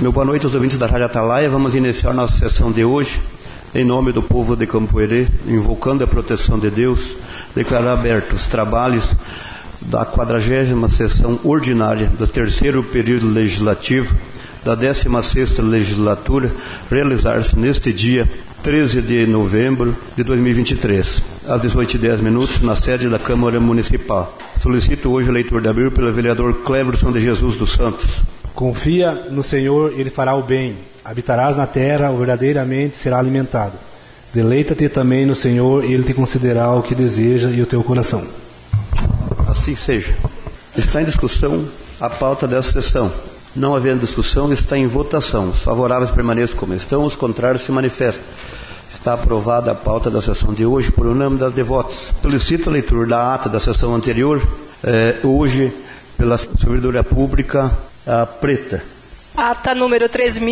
Meu boa noite aos ouvintes da Rádio Atalaia. Vamos iniciar nossa sessão de hoje, em nome do povo de Campo Herê, invocando a proteção de Deus, declarar abertos os trabalhos da 40ª sessão ordinária do terceiro período legislativo da 16ª legislatura, realizar-se neste dia 13 de novembro de 2023, às 18h10, na sede da Câmara Municipal. Solicito hoje a leitura da Bíblia pelo vereador Cleverson de Jesus dos Santos. Confia no Senhor, Ele fará o bem. Habitarás na terra, verdadeiramente será alimentado. Deleita-te também no Senhor, Ele te concederá o que deseja e o teu coração. Assim seja. Está em discussão a pauta dessa sessão. Não havendo discussão, está em votação. Os favoráveis permaneçam como estão, os contrários se manifestam. Está aprovada a pauta da sessão de hoje por unanimidade de votos. Solicito a leitura da ata da sessão anterior, hoje, pela Servidora Pública Preta. Ata número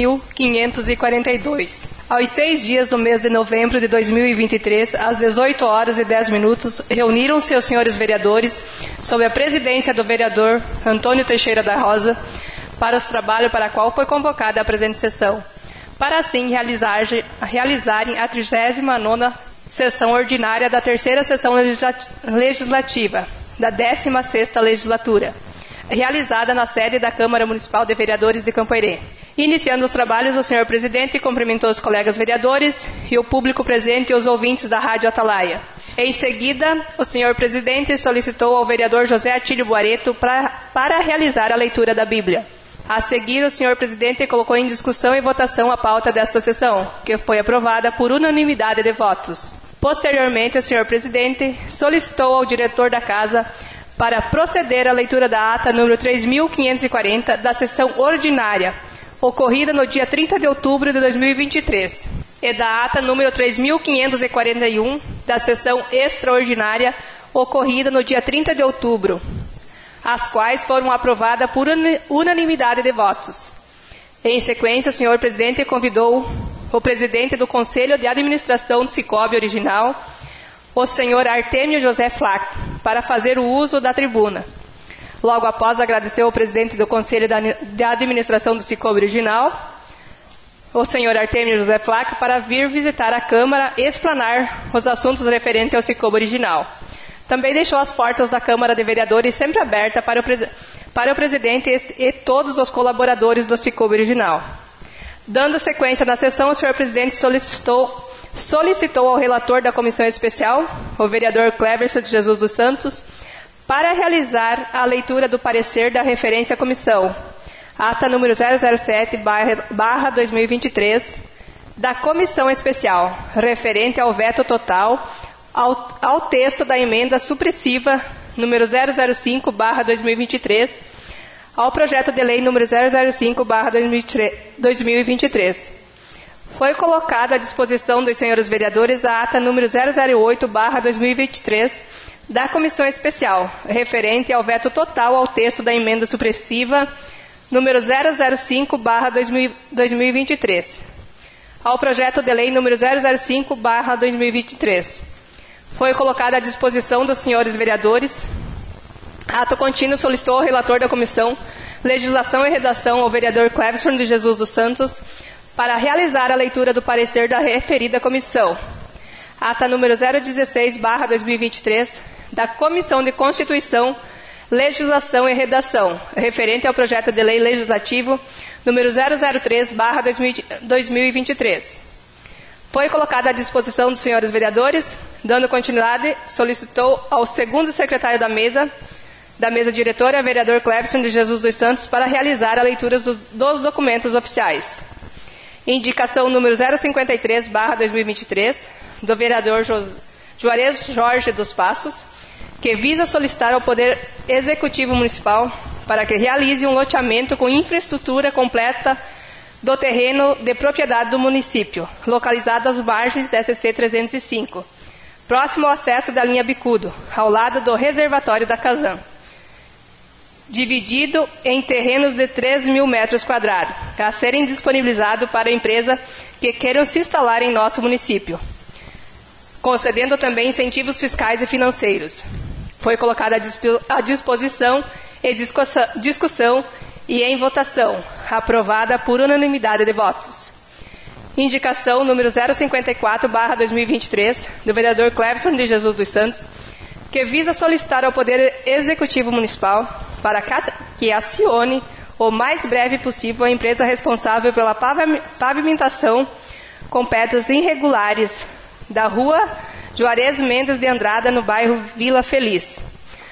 3.542. Aos 6 dias do mês de novembro de 2023, às 18h10, reuniram-se os senhores vereadores, sob a presidência do vereador Antônio Teixeira da Rosa, para os trabalhos para a qual foi convocada a presente sessão, para assim realizarem a 39ª sessão ordinária da terceira sessão legislativa da 16ª legislatura, realizada na sede da Câmara Municipal de Vereadores de Campo Herê. Iniciando os trabalhos, o senhor presidente cumprimentou os colegas vereadores e o público presente e os ouvintes da Rádio Atalaia. Em seguida, o senhor presidente solicitou ao vereador José Atílio Boareto para realizar a leitura da Bíblia. A seguir, o senhor presidente colocou em discussão e votação a pauta desta sessão, que foi aprovada por unanimidade de votos. Posteriormente, o senhor presidente solicitou ao diretor da Casa para proceder à leitura da ata número 3.540 da sessão ordinária, ocorrida no dia 30 de outubro de 2023, e da ata número 3.541 da sessão extraordinária, ocorrida no dia 30 de outubro, as quais foram aprovadas por unanimidade de votos. Em sequência, o senhor presidente convidou o presidente do Conselho de Administração do Cicobi Original, o senhor Artêmio José Flack, para fazer o uso da tribuna. Logo após, agradeceu ao presidente do Conselho de Administração do Cicobi Original, o senhor Artêmio José Flack, para vir visitar a Câmara e explanar os assuntos referentes ao Cicobi Original. Também deixou as portas da Câmara de Vereadores sempre abertas para o presidente e todos os colaboradores do Cicobi Original. Dando sequência na sessão, o senhor presidente solicitou ao relator da comissão especial, o vereador Cleverson de Jesus dos Santos, para realizar a leitura do parecer da referência à comissão, ata número 007/2023, da comissão especial, referente ao veto total ao texto da emenda supressiva número 005/2023, ao projeto de lei número 005/2023. Foi colocada à disposição dos senhores vereadores a ata número 008/2023 da Comissão Especial, referente ao veto total ao texto da emenda supressiva número 005/2023, ao projeto de lei número 005/2023. Foi colocada à disposição dos senhores vereadores. Ato contínuo solicitou ao relator da Comissão Legislação e Redação, o vereador Cleverson de Jesus dos Santos, para realizar a leitura do parecer da referida comissão. Ata número 016/2023, da Comissão de Constituição, Legislação e Redação, referente ao projeto de lei legislativo número 003/2023. Foi colocada à disposição dos senhores vereadores. Dando continuidade, solicitou ao segundo secretário da mesa diretora, vereador Cleverson de Jesus dos Santos, para realizar a leitura dos documentos oficiais. Indicação número 053/2023, do vereador Juarez Jorge dos Passos, que visa solicitar ao Poder Executivo Municipal para que realize um loteamento com infraestrutura completa do terreno de propriedade do município, localizado às margens da SC 305, próximo ao acesso da linha Bicudo, ao lado do reservatório da Casan, dividido em terrenos de 3.000 metros quadrados, a serem disponibilizados para a empresa que queiram se instalar em nosso município, concedendo também incentivos fiscais e financeiros. Foi colocada à disposição e discussão e em votação aprovada por unanimidade de votos. Indicação número 054/2023 do vereador Cleverson de Jesus dos Santos, que visa solicitar ao Poder Executivo Municipal para que acione o mais breve possível a empresa responsável pela pavimentação com pedras irregulares da Rua Juarez Mendes de Andrada, no bairro Vila Feliz,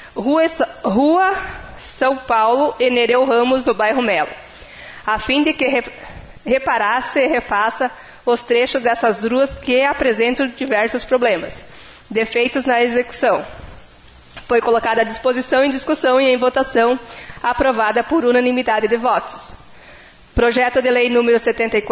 Rua São Paulo e Nereu Ramos, no bairro Melo, a fim de que reparasse e refaça os trechos dessas ruas que apresentam diversos problemas, defeitos na execução. Foi colocada à disposição em discussão e em votação, aprovada por unanimidade de votos. Projeto de Lei número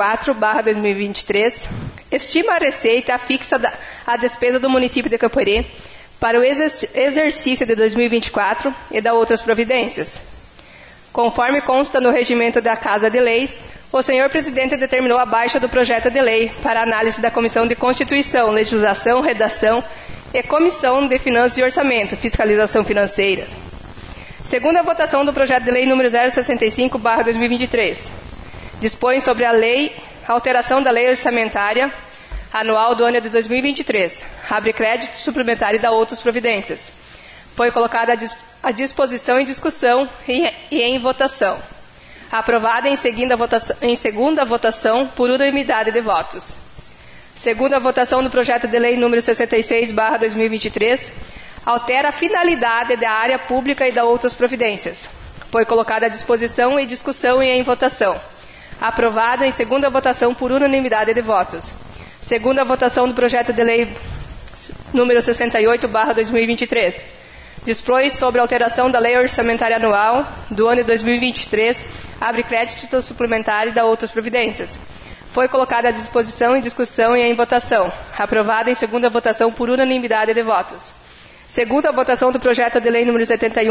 74/2023 estima a receita fixa a despesa do município de Campoerê para o exercício de 2024 e da outras providências. Conforme consta no regimento da Casa de Leis, o senhor presidente determinou a baixa do projeto de lei para análise da Comissão de Constituição, Legislação, Redação e Comissão de Finanças e Orçamento, Fiscalização Financeira. Segunda votação do projeto de lei número 065/2023. Dispõe sobre a alteração da lei orçamentária anual do ano de 2023. Abre crédito suplementar e dá outras providências. Foi colocada à disposição em discussão e em votação. Aprovada em segunda votação por unanimidade de votos. Segunda votação do projeto de lei número 66/2023. Altera a finalidade da área pública e dá outras providências. Foi colocada à disposição em discussão e em votação. Aprovada em segunda votação por unanimidade de votos. Segunda votação do projeto de lei número 68/2023. Dispõe sobre a alteração da lei orçamentária anual do ano de 2023, abre crédito suplementar e dá outras providências. Foi colocada à disposição em discussão e em votação. Aprovada em segunda votação por unanimidade de votos. Segunda votação do projeto de lei número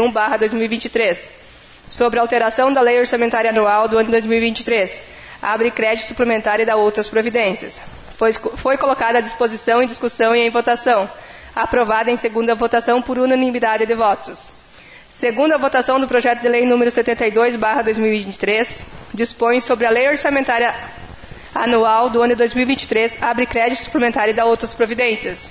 71/2023. Sobre a alteração da lei orçamentária anual do ano de 2023. Abre crédito suplementar e dá outras providências. Foi colocada à disposição em discussão e em votação. Aprovada em segunda votação por unanimidade de votos. Segunda votação do projeto de lei número 72/2023. Dispõe sobre a lei orçamentária anual do ano de 2023. Abre crédito suplementar e dá outras providências.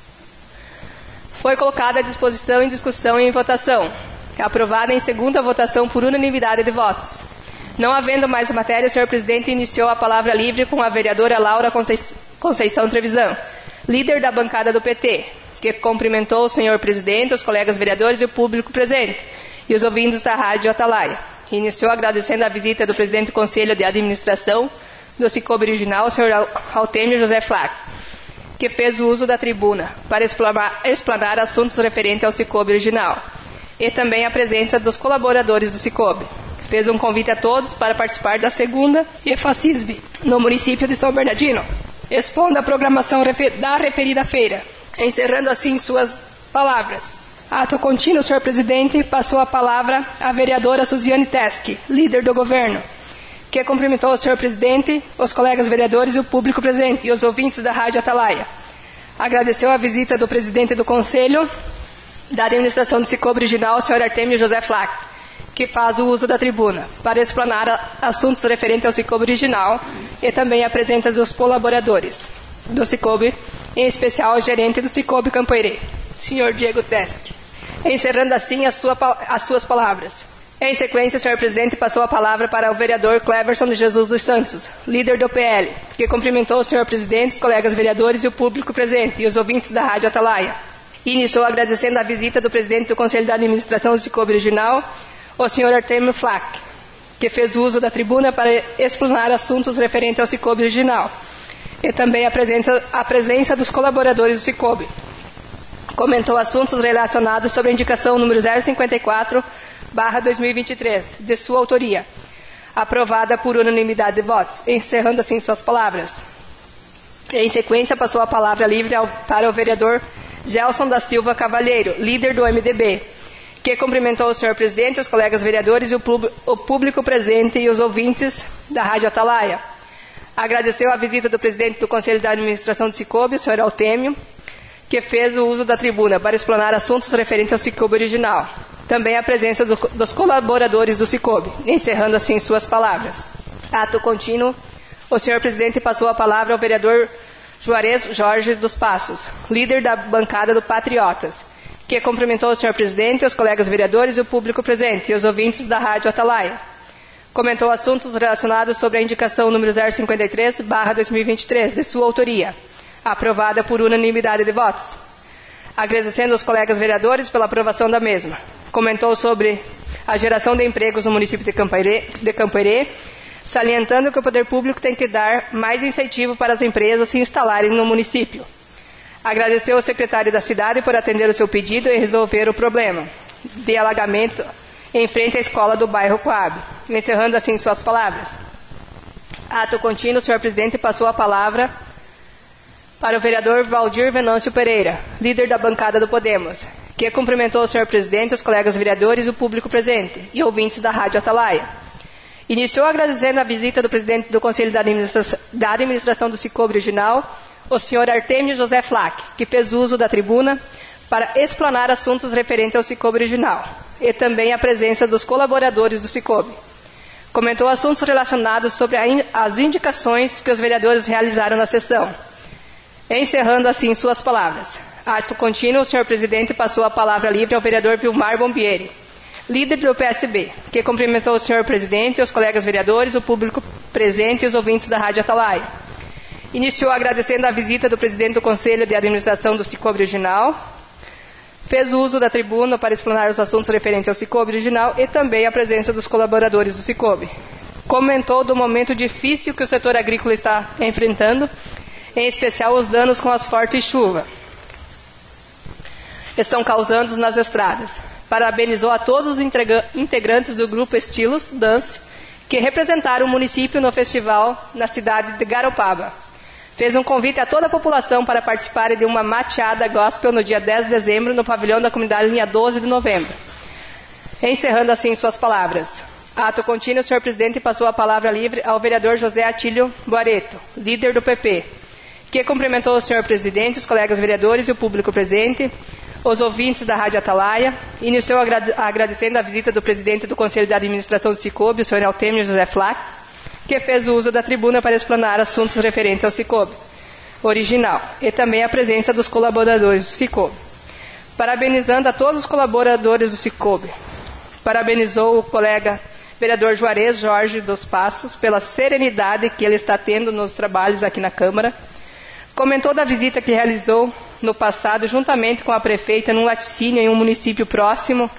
Foi colocada à disposição em discussão e em votação. Aprovada em segunda votação por unanimidade de votos. Não havendo mais matéria, o senhor presidente iniciou a palavra livre com a vereadora Laura Conceição Trevisan, líder da bancada do PT, que cumprimentou o senhor presidente, os colegas vereadores e o público presente, e os ouvintes da Rádio Atalaia. Iniciou agradecendo a visita do presidente do Conselho de Administração do Cicobi Original, o senhor Altêmio José Flack, que fez o uso da tribuna para explanar assuntos referentes ao Cicobi Original, e também a presença dos colaboradores do Cicobi. Fez um convite a todos para participar da segunda EFACISB no município de São Bernardino, expondo a programação da referida feira. Encerrando assim suas palavras. Ato contínuo, senhor presidente, passou a palavra à vereadora Suziane Teske, líder do governo, que cumprimentou o senhor presidente, os colegas vereadores e o público presente e os ouvintes da Rádio Atalaia. Agradeceu a visita do presidente do Conselho da Administração do Cicobi Original, o senhor Artêmio José Flack, que faz o uso da tribuna para explanar assuntos referentes ao Cicobi Original e também a presença dos colaboradores do Cicobi, em especial o gerente do Cicobi Campoerê, senhor Diego Teske. Encerrando assim as suas palavras. Em sequência, o senhor presidente passou a palavra para o vereador Cleverson de Jesus dos Santos, líder do PL, que cumprimentou o senhor presidente, os colegas vereadores e o público presente e os ouvintes da Rádio Atalaia. Iniciou agradecendo a visita do presidente do Conselho de Administração do Cicobi Original, o senhor Artêmio Flack, que fez uso da tribuna para explanar assuntos referentes ao Cicobi Original, e também a presença dos colaboradores do Cicobi. Comentou assuntos relacionados sobre a indicação número 054/2023, de sua autoria, aprovada por unanimidade de votos, encerrando assim suas palavras. Em sequência, passou a palavra livre para o vereador Gelson da Silva Cavalheiro, líder do MDB, que cumprimentou o senhor presidente, os colegas vereadores e o público presente e os ouvintes da Rádio Atalaia. Agradeceu a visita do presidente do Conselho de Administração do Cicobi, o senhor Altêmio, que fez o uso da tribuna para explanar assuntos referentes ao Cicobi Original. Também a presença dos colaboradores do Cicobi, encerrando assim suas palavras. Ato contínuo, o senhor presidente passou a palavra ao vereador Juarez Jorge dos Passos, líder da bancada do Patriotas, que cumprimentou o senhor presidente, os colegas vereadores e o público presente e os ouvintes da Rádio Atalaia. Comentou assuntos relacionados sobre a indicação número 053/2023, de sua autoria, aprovada por unanimidade de votos. Agradecendo aos colegas vereadores pela aprovação da mesma. Comentou sobre a geração de empregos no município de Campo Herê, salientando que o poder público tem que dar mais incentivo para as empresas se instalarem no município. Agradeceu ao secretário da cidade por atender o seu pedido e resolver o problema de alagamento em frente à escola do bairro Coab, encerrando assim suas palavras. Ato contínuo, o senhor presidente passou a palavra para o vereador Valdir Venâncio Pereira, líder da bancada do Podemos, que cumprimentou o senhor presidente, os colegas vereadores e o público presente e ouvintes da Rádio Atalaia. Iniciou agradecendo a visita do presidente do Conselho da Administração do Cicobi Regional, o senhor Artêmio José Flack, que fez uso da tribuna para explanar assuntos referentes ao Cicobi Regional, e também a presença dos colaboradores do Cicobi. Comentou assuntos relacionados sobre as indicações que os vereadores realizaram na sessão, encerrando assim suas palavras. Ato contínuo, o senhor presidente passou a palavra livre ao vereador Vilmar Bombieri, líder do PSB, que cumprimentou o senhor presidente, os colegas vereadores, o público presente e os ouvintes da Rádio Atalaia. Iniciou agradecendo a visita do presidente do Conselho de Administração do Cicobi Regional, fez uso da tribuna para explanar os assuntos referentes ao Cicobi Regional e também a presença dos colaboradores do Cicobi. Comentou do momento difícil que o setor agrícola está enfrentando, em especial os danos com as fortes chuvas estão causando nas estradas. Parabenizou a todos os integrantes do grupo Estilos Dance, que representaram o município no festival na cidade de Garopaba. Fez um convite a toda a população para participarem de uma mateada gospel no dia 10 de dezembro no pavilhão da comunidade linha 12 de novembro. Encerrando assim suas palavras. Ato contínuo, o senhor presidente passou a palavra livre ao vereador José Atílio Boareto, líder do PP, que cumprimentou o senhor presidente, os colegas vereadores e o público presente, os ouvintes da Rádio Atalaia. Iniciou agradecendo a visita do presidente do Conselho de Administração do Cicobi, o senhor Artêmio José Flack, que fez o uso da tribuna para explanar assuntos referentes ao Cicobi original e também a presença dos colaboradores do Cicobi. Parabenizando a todos os colaboradores do Cicobi. Parabenizou o colega vereador Juarez Jorge dos Passos pela serenidade que ele está tendo nos trabalhos aqui na Câmara. Comentou da visita que realizou no passado juntamente com a prefeita num laticínio em um município próximo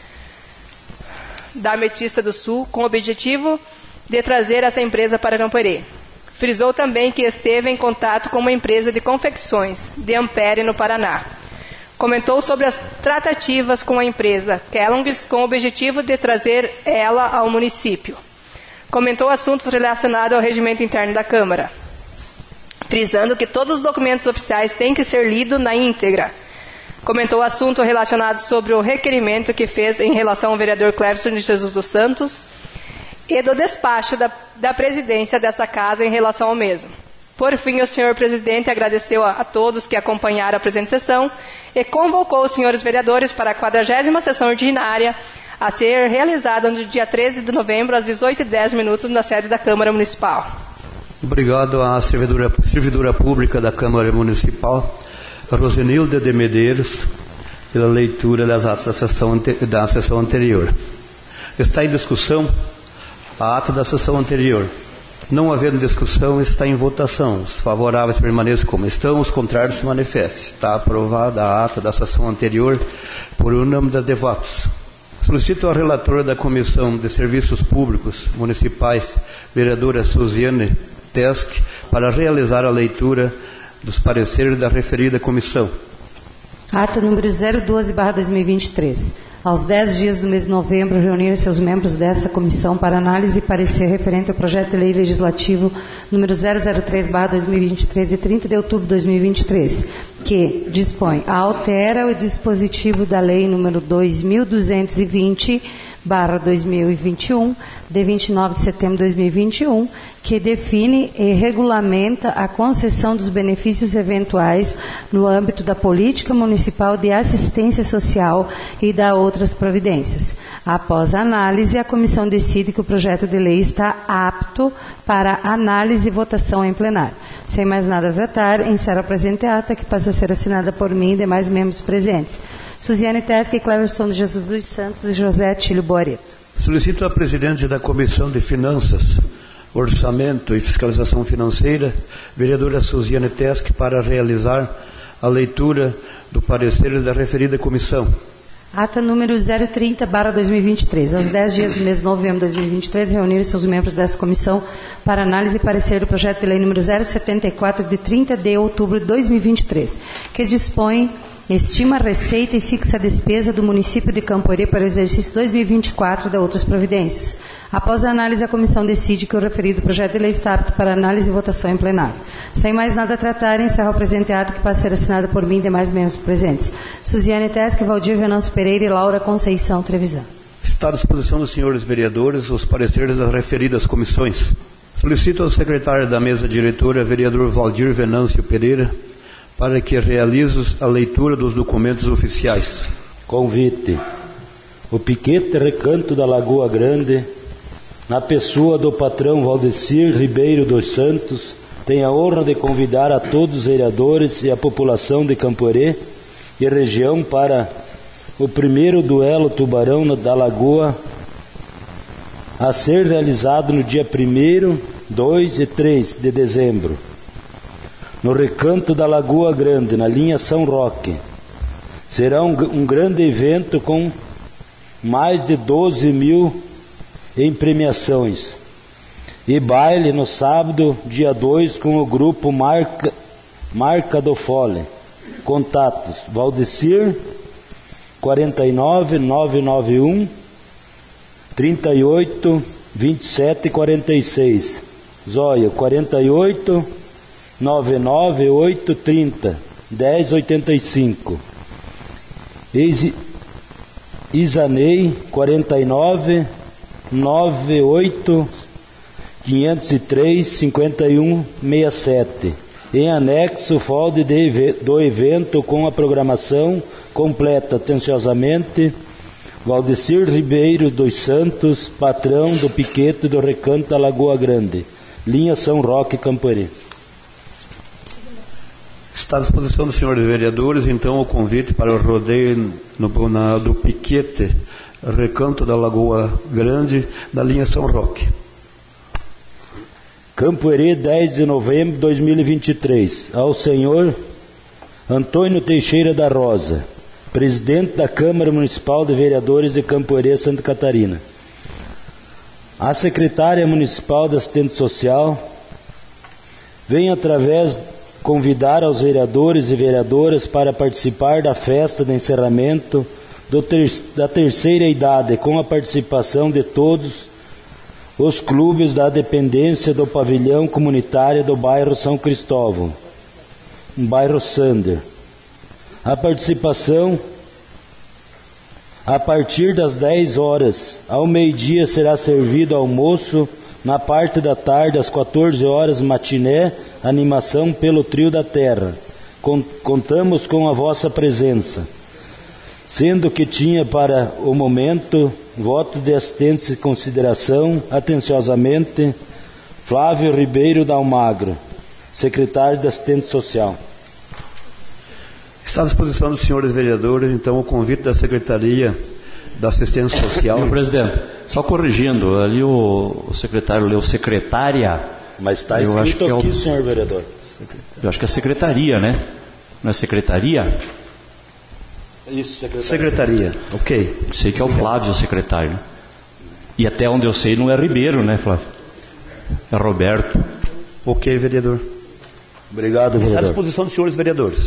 da Ametista do Sul, com o objetivo de trazer essa empresa para Campo Herê. Frisou também que esteve em contato com uma empresa de confecções de Ampere, no Paraná. Comentou sobre as tratativas com a empresa Kellogg's com o objetivo de trazer ela ao município. Comentou assuntos relacionados ao regimento interno da Câmara, frisando que todos os documentos oficiais têm que ser lidos na íntegra. Comentou assuntos relacionados sobre o requerimento que fez em relação ao vereador Cleverson de Jesus dos Santos e do despacho da presidência desta casa em relação ao mesmo. Por fim, o senhor presidente agradeceu a todos que acompanharam a presente sessão e convocou os senhores vereadores para a 40ª sessão ordinária a ser realizada no dia 13 de novembro, às 18h10, na sede da Câmara Municipal. Obrigado à servidora pública da Câmara Municipal, Rosenilda de Medeiros, pela leitura das atas da sessão anterior. Está em discussão a ata da sessão anterior. Não havendo discussão, está em votação. Os favoráveis permaneçam como estão, os contrários se manifestem. Está aprovada a ata da sessão anterior por unanimidade de votos. Solicito ao relator da Comissão de Serviços Públicos Municipais, vereadora Suziane Tesk, para realizar a leitura dos pareceres da referida comissão. Ata número 012/2023. Aos 10 dias do mês de novembro, reuniram-se os membros desta comissão para análise e parecer referente ao projeto de lei legislativo número 003/2023, de 30 de outubro de 2023, que dispõe, altera o dispositivo da lei número 2220, 2021, de 29 de setembro de 2021, que define e regulamenta a concessão dos benefícios eventuais no âmbito da política municipal de assistência social e da outras providências. Após a análise, a comissão decide que o projeto de lei está apto para análise e votação em plenário. Sem mais nada a tratar, encerro a presente ata, que passa a ser assinada por mim e demais membros presentes. Suziane Tesca, Cleverson de Jesus dos Santos e José Tílio Boareto. Solicito a presidente da Comissão de Finanças, Orçamento e Fiscalização Financeira, vereadora Suziane Tesca, para realizar a leitura do parecer da referida comissão. Ata número 030/2023. Aos 10 dias do mês de novembro de 2023, reuniram-se os membros dessa comissão para análise e parecer do projeto de lei número 074, de 30 de outubro de 2023, que dispõe, estima a receita e fixa a despesa do município de Camporê para o exercício 2024 de outras providências. Após a análise, a comissão decide que o referido projeto de lei está apto para análise e votação em plenário. Sem mais nada a tratar, encerro o presente ato, que passa a ser assinado por mim e demais membros presentes. Suziane Tesca, Valdir Venâncio Pereira e Laura Conceição Trevisan. Está à disposição dos senhores vereadores os pareceres das referidas comissões. Solicito ao secretário da mesa diretora, vereador Valdir Venâncio Pereira, para que realize a leitura dos documentos oficiais. Convite. O Piquete Recanto da Lagoa Grande, na pessoa do patrão Valdecir Ribeiro dos Santos, tem a honra de convidar a todos os vereadores e a população de Camporê e região para o primeiro duelo Tubarão da Lagoa, a ser realizado no dia 1º, 2 e 3 de dezembro, no Recanto da Lagoa Grande, na linha São Roque. Será um grande evento com mais de 12 mil em premiações. E baile no sábado, dia 2, com o grupo Marca do Fole. Contatos: Valdecir 49 991 38 27 46. Zóia 48 998 30 10 85. Isanei 49 98 503 51 67. Em anexo, folder do evento com a programação completa. Atenciosamente, Valdecir Ribeiro dos Santos, patrão do Piquete do Recanto da Lagoa Grande, linha São Roque, Camporê. Está à disposição dos senhores vereadores, então, o convite para o rodeio do Piquete Recanto da Lagoa Grande, da linha São Roque. Camporê, 10 de novembro de 2023. Ao senhor Antônio Teixeira da Rosa, presidente da Câmara Municipal de Vereadores de Camporê, Santa Catarina. A secretária municipal de Assistência Social vem através convidar aos vereadores e vereadoras para participar da festa de encerramento da terceira idade, com a participação de todos os clubes da dependência do pavilhão comunitário do bairro São Cristóvão, bairro Sander. A participação a partir das 10 horas. Ao meio-dia será servido almoço. Na parte da tarde, às 14 horas, matiné, animação pelo Trio da Terra. Contamos com a vossa presença. Sendo que tinha para o momento voto de assistência e consideração, atenciosamente, Flávio Ribeiro da Almagro, secretário de Assistência Social. Está à disposição dos senhores vereadores, então, o convite da Secretaria da Assistência Social. Senhor presidente, só corrigindo, ali o secretário leu secretária. Mas está escrito aqui, senhor vereador. Eu acho que é secretaria, né? Não é secretaria? Isso, secretaria. Secretaria, ok. Sei que é o Flávio, o secretário. E até onde eu sei não é Ribeiro, né, Flávio? É Roberto. Ok, vereador. Obrigado, vereador. Está à disposição dos senhores vereadores.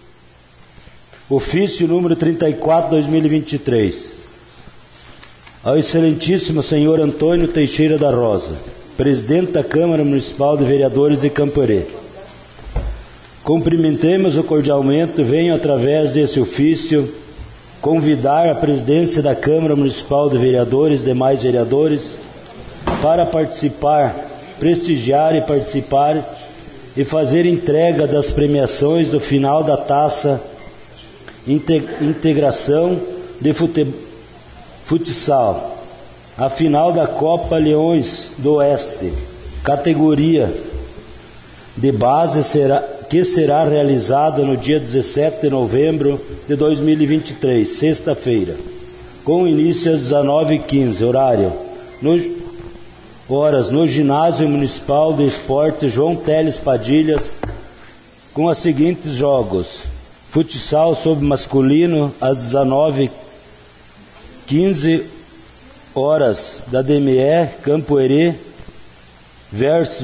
Ofício número 34, 2023. Ao excelentíssimo senhor Antônio Teixeira da Rosa, presidente da Câmara Municipal de Vereadores de Camporê. Cumprimentemos-o cordialmente, venho através desse ofício convidar a presidência da Câmara Municipal de Vereadores, demais vereadores, para participar, prestigiar e participar e fazer entrega das premiações do final da Taça Integração de Futsal, a final da Copa Leões do Oeste, categoria de base, que será realizada no dia 17 de novembro de 2023, sexta-feira, com início às 19h15, horas no Ginásio Municipal de Esporte João Teles Padilhas, com os seguintes jogos: futsal sob masculino às 19h15 da DME Campoerê versus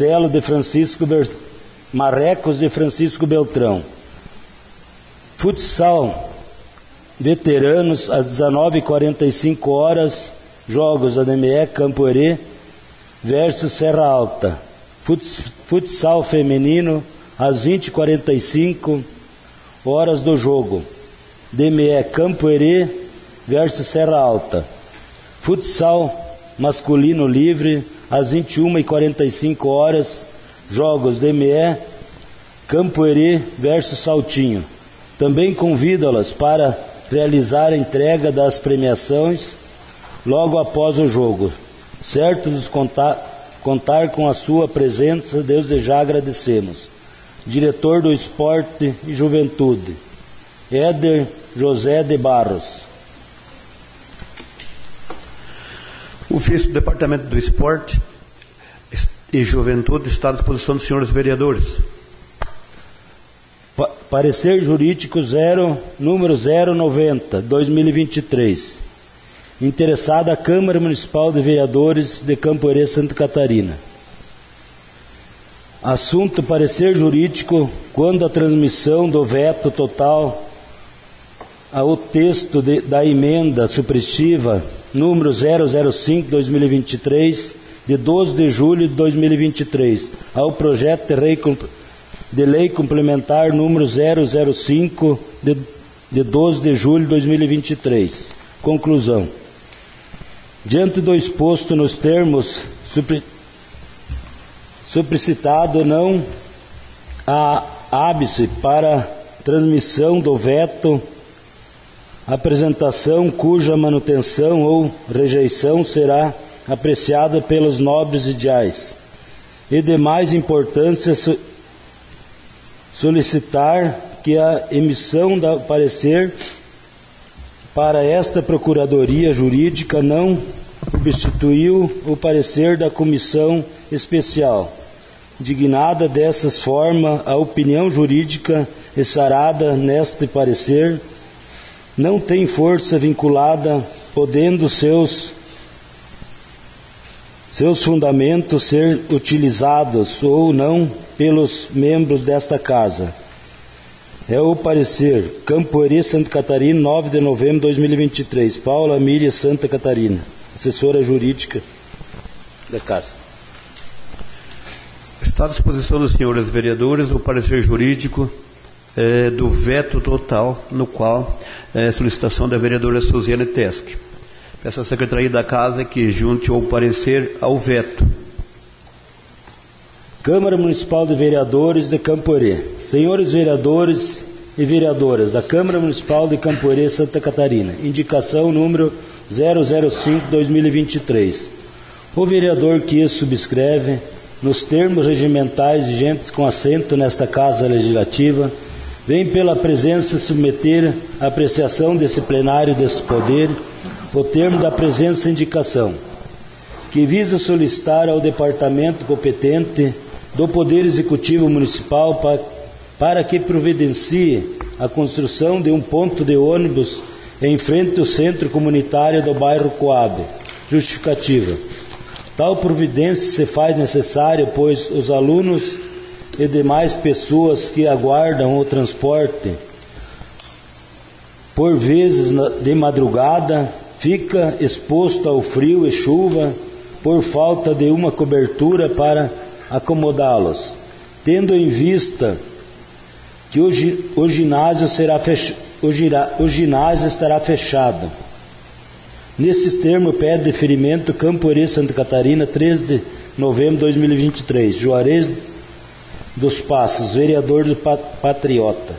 Marrecos de Francisco Beltrão. Futsal veteranos às 19h45, jogos da DME Campoerê versus Serra Alta. Futsal feminino às 20h45 do jogo, DME Campoerê versus Serra Alta. Futsal masculino livre às 21h45, jogos DME Campoerê versus Saltinho. Também convido-las para realizar a entrega das premiações logo após o jogo. Certo de contar com a sua presença, desde já agradecemos. Diretor do Esporte e Juventude, Éder José de Barros. O ofício do Departamento do Esporte e Juventude está à disposição dos senhores vereadores. Parecer jurídico número 090, 2023. Interessada a Câmara Municipal de Vereadores de Campoerê, Santa Catarina. Assunto: parecer jurídico quando a transmissão do veto total ao texto da emenda supressiva número 005/2023, de 12 de julho de 2023, ao projeto de lei complementar número 005 de 12 de julho de 2023. Conclusão: diante do exposto nos termos suplicitado, não há ápice para transmissão do veto, apresentação cuja manutenção ou rejeição será apreciada pelos nobres ideais e de mais importância solicitar que a emissão do parecer para esta Procuradoria Jurídica não substituiu o parecer da Comissão Especial. Dignada dessas formas, a opinião jurídica exarada neste parecer não tem força vinculada, podendo seus fundamentos ser utilizados ou não pelos membros desta Casa. É o parecer Campoerê, Santa Catarina, 9 de novembro de 2023. Paula Miriam, Santa Catarina, assessora jurídica da Casa. Está à disposição dos senhores vereadores o parecer jurídico do veto total, no qual é solicitação da vereadora Suziane Teschi. Peço à Secretaria da Casa que junte o parecer ao veto. Câmara Municipal de Vereadores de Campoerê. Senhores vereadores e vereadoras da Câmara Municipal de Campoerê, Santa Catarina. Indicação número 005/2023. O vereador que subscreve, nos termos regimentais vigentes com assento nesta Casa Legislativa, vem pela presença submeter à apreciação desse plenário desse poder o termo da presença indicação, que visa solicitar ao departamento competente do Poder Executivo Municipal para que providencie a construção de um ponto de ônibus em frente ao centro comunitário do bairro Coabe. Justificativa: tal providência se faz necessária, pois os alunos e demais pessoas que aguardam o transporte, por vezes de madrugada, fica exposto ao frio e chuva por falta de uma cobertura para acomodá-los. Tendo em vista que o ginásio será o ginásio estará fechado. Nesses termos, pede deferimento Camporê, Santa Catarina, 13 de novembro de 2023. Juarez dos Passos, vereador do Patriota.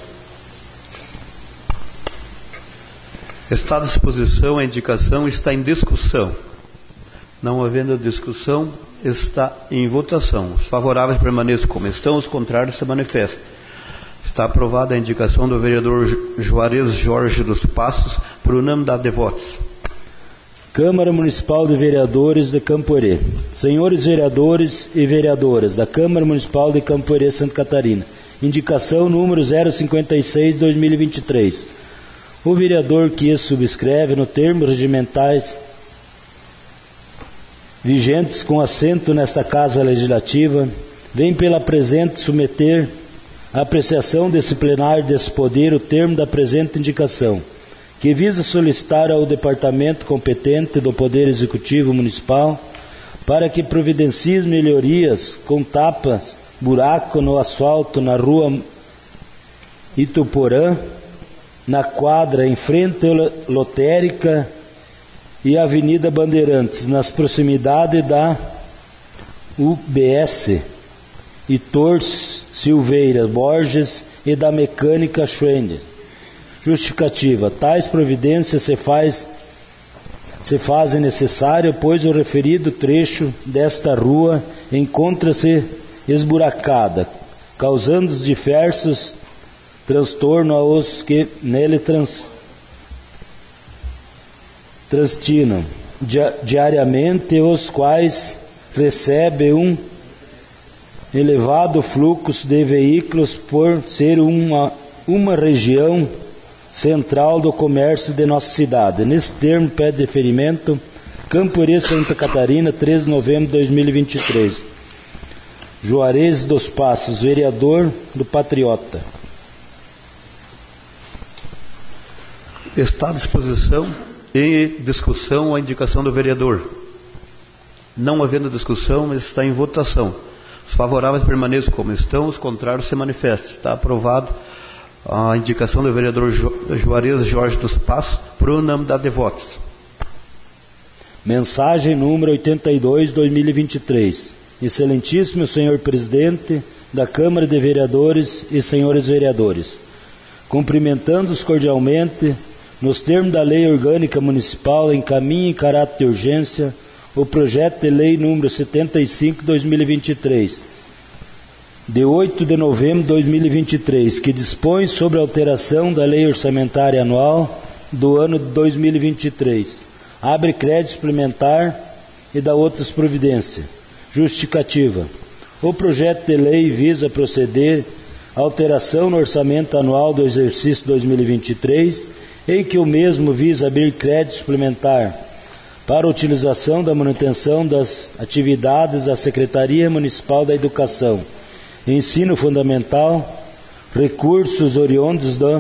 Está à disposição, a indicação está em discussão. Não havendo discussão, está em votação. Os favoráveis permaneçam como estão, os contrários se manifestam. Está aprovada a indicação do vereador Juarez Jorge dos Passos por unanimidade de votos. Câmara Municipal de Vereadores de Camporê. Senhores vereadores e vereadoras da Câmara Municipal de Camporê, Santa Catarina. Indicação número 056/2023. O vereador que subscreve no termos regimentais vigentes com assento nesta Casa Legislativa, vem pela presente submeter a apreciação desse plenário desse poder o termo da presente indicação, que visa solicitar ao Departamento competente do Poder Executivo Municipal para que providencie melhorias com tapas, buraco no asfalto na rua Ituporã, na quadra em frente à lotérica e Avenida Bandeirantes, nas proximidades da UBS, Heitor Silveira Borges e da Mecânica Schwender. Justificativa. Tais providências se fazem necessárias, pois o referido trecho desta rua encontra-se esburacada, causando diversos transtornos aos que nele transtinam diariamente, os quais recebem um elevado fluxo de veículos por ser uma região central do comércio de nossa cidade. Nesse termo, pede deferimento Camporê, Santa Catarina, 13 de novembro de 2023. Juarez dos Passos, vereador do Patriota. Está à disposição e discussão a indicação do vereador. Não havendo discussão, está em votação. Os favoráveis permaneçam como estão, os contrários se manifestam. Está aprovado a indicação do vereador Juarez Jorge dos Passos por unanimidade de votos. Mensagem número 82/2023. Excelentíssimo senhor presidente da Câmara de Vereadores e senhores vereadores, cumprimentando-os cordialmente, nos termos da Lei Orgânica Municipal, encaminha em caráter de urgência o projeto de lei número 75/2023, de 8 de novembro de 2023, que dispõe sobre a alteração da Lei Orçamentária Anual do ano de 2023, abre crédito suplementar e dá outras providências. Justificativa. O projeto de lei visa proceder à alteração no orçamento anual do exercício 2023, em que o mesmo visa abrir crédito suplementar para a utilização da manutenção das atividades da Secretaria Municipal da Educação, Ensino Fundamental, recursos oriundos do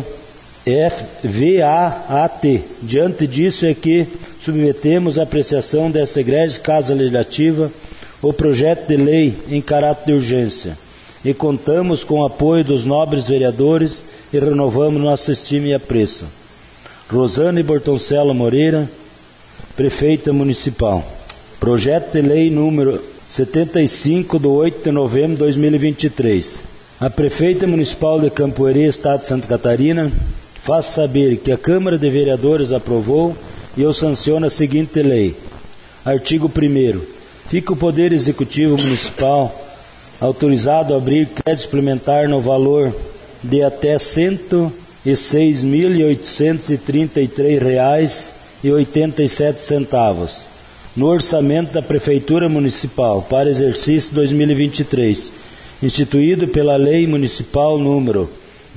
FVAAT. Diante disso é que submetemos à apreciação dessa egrégia Casa Legislativa o projeto de lei em caráter de urgência e contamos com o apoio dos nobres vereadores e renovamos nossa estima e apreço. Rosane Bortoncello Moreira, Prefeita Municipal. Projeto de Lei número 75, de 8 de novembro de 2023. A Prefeita Municipal de Camporê, Estado de Santa Catarina, faz saber que a Câmara de Vereadores aprovou e eu sanciono a seguinte lei. Artigo 1º. Fica o Poder Executivo Municipal autorizado a abrir crédito suplementar no valor de até R$ 106.833,87 no orçamento da Prefeitura Municipal para exercício 2023, instituído pela Lei Municipal número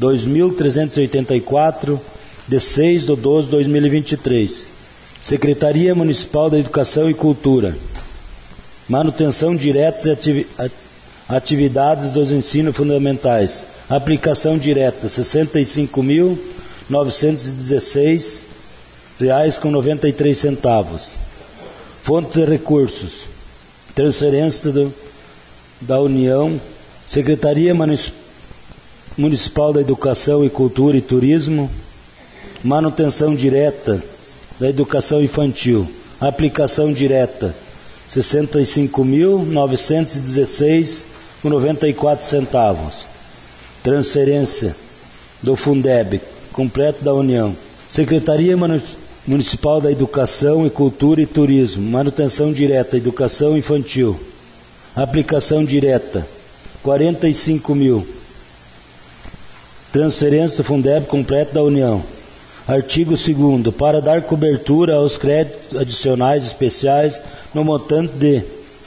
2.384, de 6 de 12 de 2023. Secretaria Municipal da Educação e Cultura. Manutenção direta e atividades dos ensinos fundamentais. Aplicação direta, R$ 65.916,93. Fontes de recursos. Transferência da União. Secretaria Municipal da Educação e Cultura e Turismo. manutenção direta da educação infantil, aplicação direta, R$ 65.916,94. Transferência do Fundeb, completo da União. Secretaria Municipal da Educação e Cultura e Turismo, manutenção direta, educação infantil, aplicação direta, 45 mil. Transferência do Fundeb, completo da União. Artigo 2º, para dar cobertura aos créditos adicionais especiais no montante de R$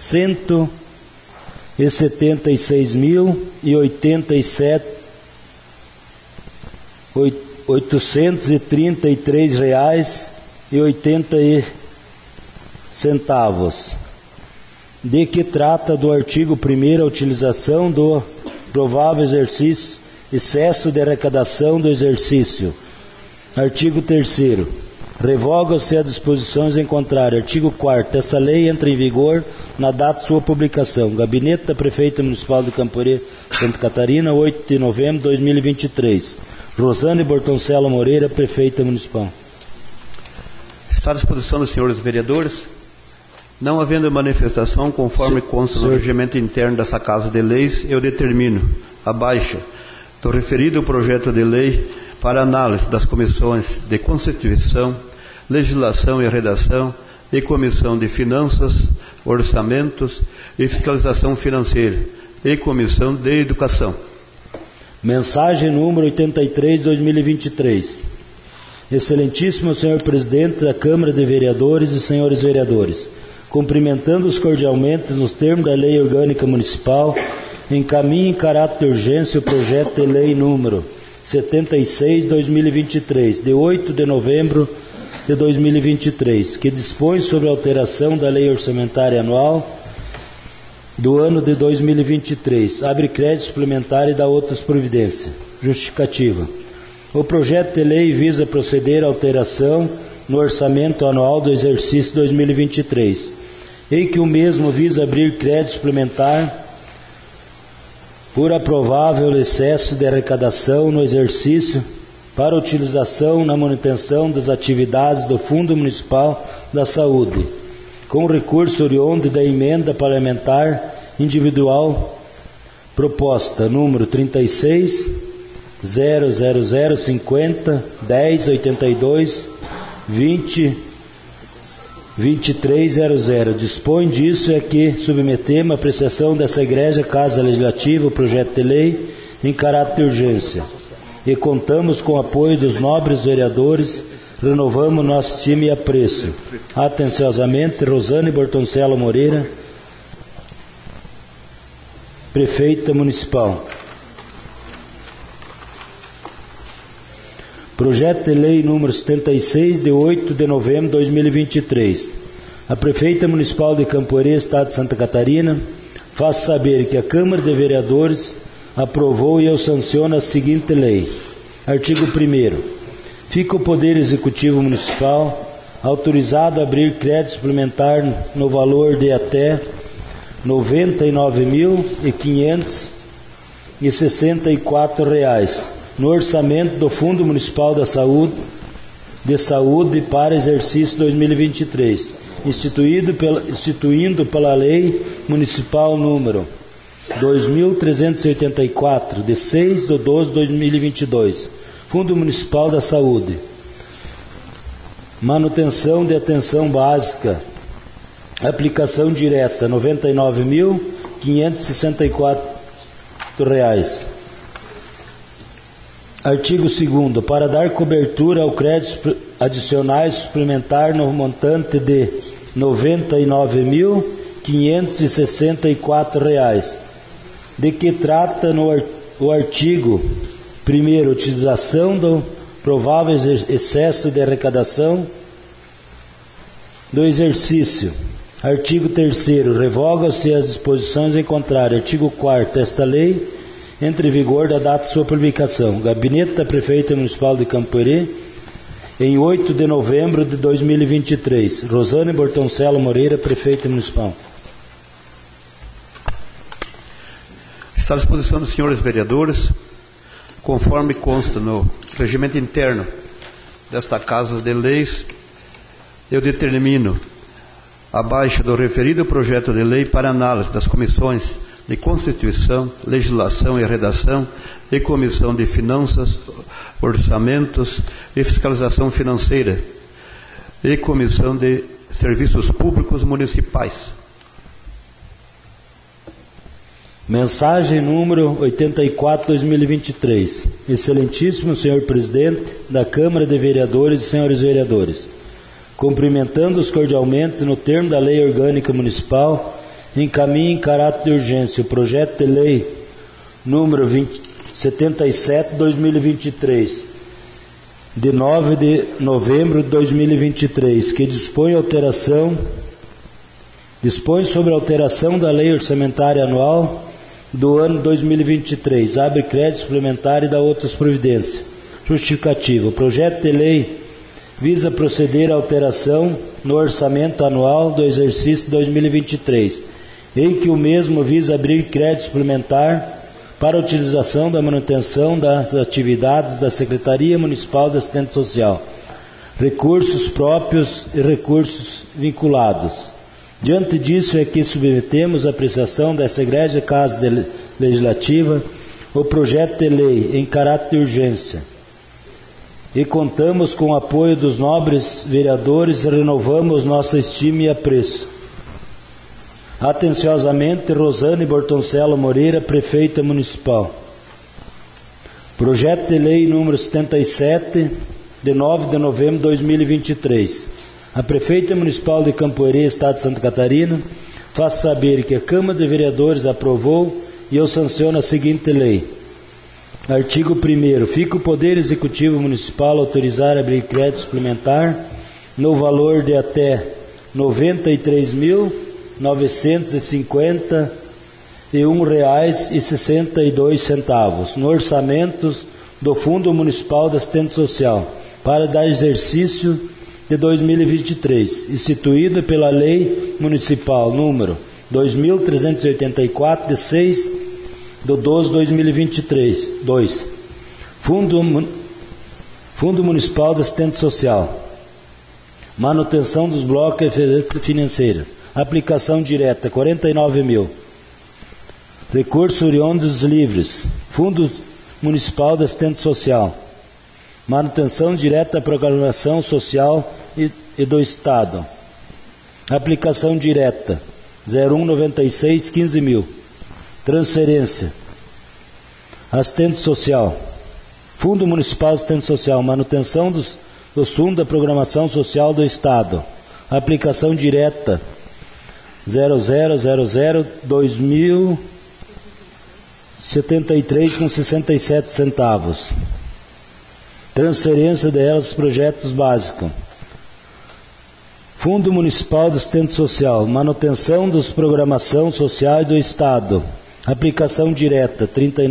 177.833,80, de que trata do artigo 1º a utilização do provável excesso de arrecadação do exercício. Artigo 3º. Revoga-se as disposições em contrário. Artigo 4º. Essa lei entra em vigor na data de sua publicação. Gabinete da Prefeita Municipal de Camporê, Santa Catarina, 8 de novembro de 2023. Rosane Bortoncelo Moreira, Prefeita Municipal. Está à disposição dos senhores vereadores. Não havendo manifestação, conforme consta no regimento interno dessa Casa de Leis, eu determino a baixa do referido projeto de lei para análise das comissões de Constituição, Legislação e Redação e Comissão de Finanças, Orçamentos e Fiscalização Financeira e Comissão de Educação. Mensagem número 83, 2023. Excelentíssimo senhor presidente da Câmara de Vereadores e senhores vereadores, cumprimentando-os cordialmente nos termos da Lei Orgânica Municipal, encaminho em caráter de urgência o projeto de lei número 76/2023, de 8 de novembro de 2023, que dispõe sobre a alteração da Lei Orçamentária Anual do ano de 2023, abre crédito suplementar e dá outras providências. Justificativa. O projeto de lei visa proceder à alteração no orçamento anual do exercício 2023, em que o mesmo visa abrir crédito suplementar por aprovável excesso de arrecadação no exercício para utilização na manutenção das atividades do Fundo Municipal da Saúde, com recurso oriundo da emenda parlamentar individual proposta número 36.00050-1082-20-2300. Dispõe disso é que submetemos a apreciação dessa Igreja Casa Legislativa o projeto de lei em caráter de urgência e contamos com o apoio dos nobres vereadores. Renovamos nosso time e apreço. Atenciosamente, Rosane Bortoncelo Moreira, Prefeita Municipal. Projeto de lei número 76, de 8 de novembro de 2023. A Prefeita Municipal de Camporê, Estado de Santa Catarina, faz saber que a Câmara de Vereadores aprovou e eu sanciono a seguinte lei. Artigo 1º. Fica o Poder Executivo Municipal autorizado a abrir crédito suplementar no valor de até R$ 99.564 no orçamento do Fundo Municipal de Saúde para exercício 2023, instituindo pela Lei Municipal número 2.384, de 6 de 12 de 2022, Fundo Municipal da Saúde, manutenção de atenção básica, aplicação direta, R$ 99.564. Artigo 2º. Para dar cobertura ao crédito adicionais suplementar no montante de R$ 99.564, de que trata o artigo 1º, utilização do provável excesso de arrecadação do exercício. Artigo 3º. Revoga-se as disposições em contrário. Artigo 4º. Esta lei entra em vigor da data de sua publicação. Gabinete da Prefeita Municipal de Camporê, em 8 de novembro de 2023. Rosane Bortoncelo Moreira, Prefeita Municipal. Está à disposição dos senhores vereadores, conforme consta no regimento interno desta Casa de Leis, eu determino a baixa do referido projeto de lei para análise das comissões de Constituição, Legislação e Redação e Comissão de Finanças, Orçamentos e Fiscalização Financeira e Comissão de Serviços Públicos Municipais. Mensagem número 84/2023. Excelentíssimo senhor presidente da Câmara de Vereadores e senhores vereadores, cumprimentando-os cordialmente no termo da Lei Orgânica Municipal, encaminho em caráter de urgência o projeto de lei número 77/2023, de 9 de novembro de 2023, que dispõe sobre a alteração da Lei Orçamentária Anual do ano 2023, abre crédito suplementar e dá outras providências. Justificativa. O projeto de lei visa proceder à alteração no orçamento anual do exercício 2023, em que o mesmo visa abrir crédito suplementar para a utilização da manutenção das atividades da Secretaria Municipal de Assistência Social, recursos próprios e recursos vinculados. Diante disso é que submetemos à apreciação dessa Egrégia Casa Legislativa o projeto de lei em caráter de urgência e contamos com o apoio dos nobres vereadores e renovamos nossa estima e apreço. Atenciosamente, Rosane Bortoncello Moreira, Prefeita Municipal. Projeto de Lei número 77, de 9 de novembro de 2023. A Prefeita Municipal de Campoerê, Estado de Santa Catarina, faz saber que a Câmara de Vereadores aprovou e eu sanciono a seguinte lei. Artigo 1º. Fica o Poder Executivo Municipal autorizar a abrir crédito suplementar no valor de até R$ 93.951,62 no orçamento do Fundo Municipal de Assistência Social para dar exercício de 2023, instituído pela Lei Municipal número 2.384, de 6 de 12 de 2023. 2. Fundo Municipal de Assistência Social. Manutenção dos blocos e referências financeiras. Aplicação direta, 49 mil. Recursos oriundos livres. Fundo Municipal de Assistência Social. Manutenção direta da programação social e do Estado. Aplicação direta, 0196, 15 mil. Transferência. Assistência Social. Fundo Municipal de Assistência Social. Manutenção dos fundos da programação social do Estado. Aplicação direta, 0000-2073,67 centavos. Transferência delas projetos básicos. Fundo Municipal de Assistência Social, manutenção dos programação social do Estado. Aplicação direta,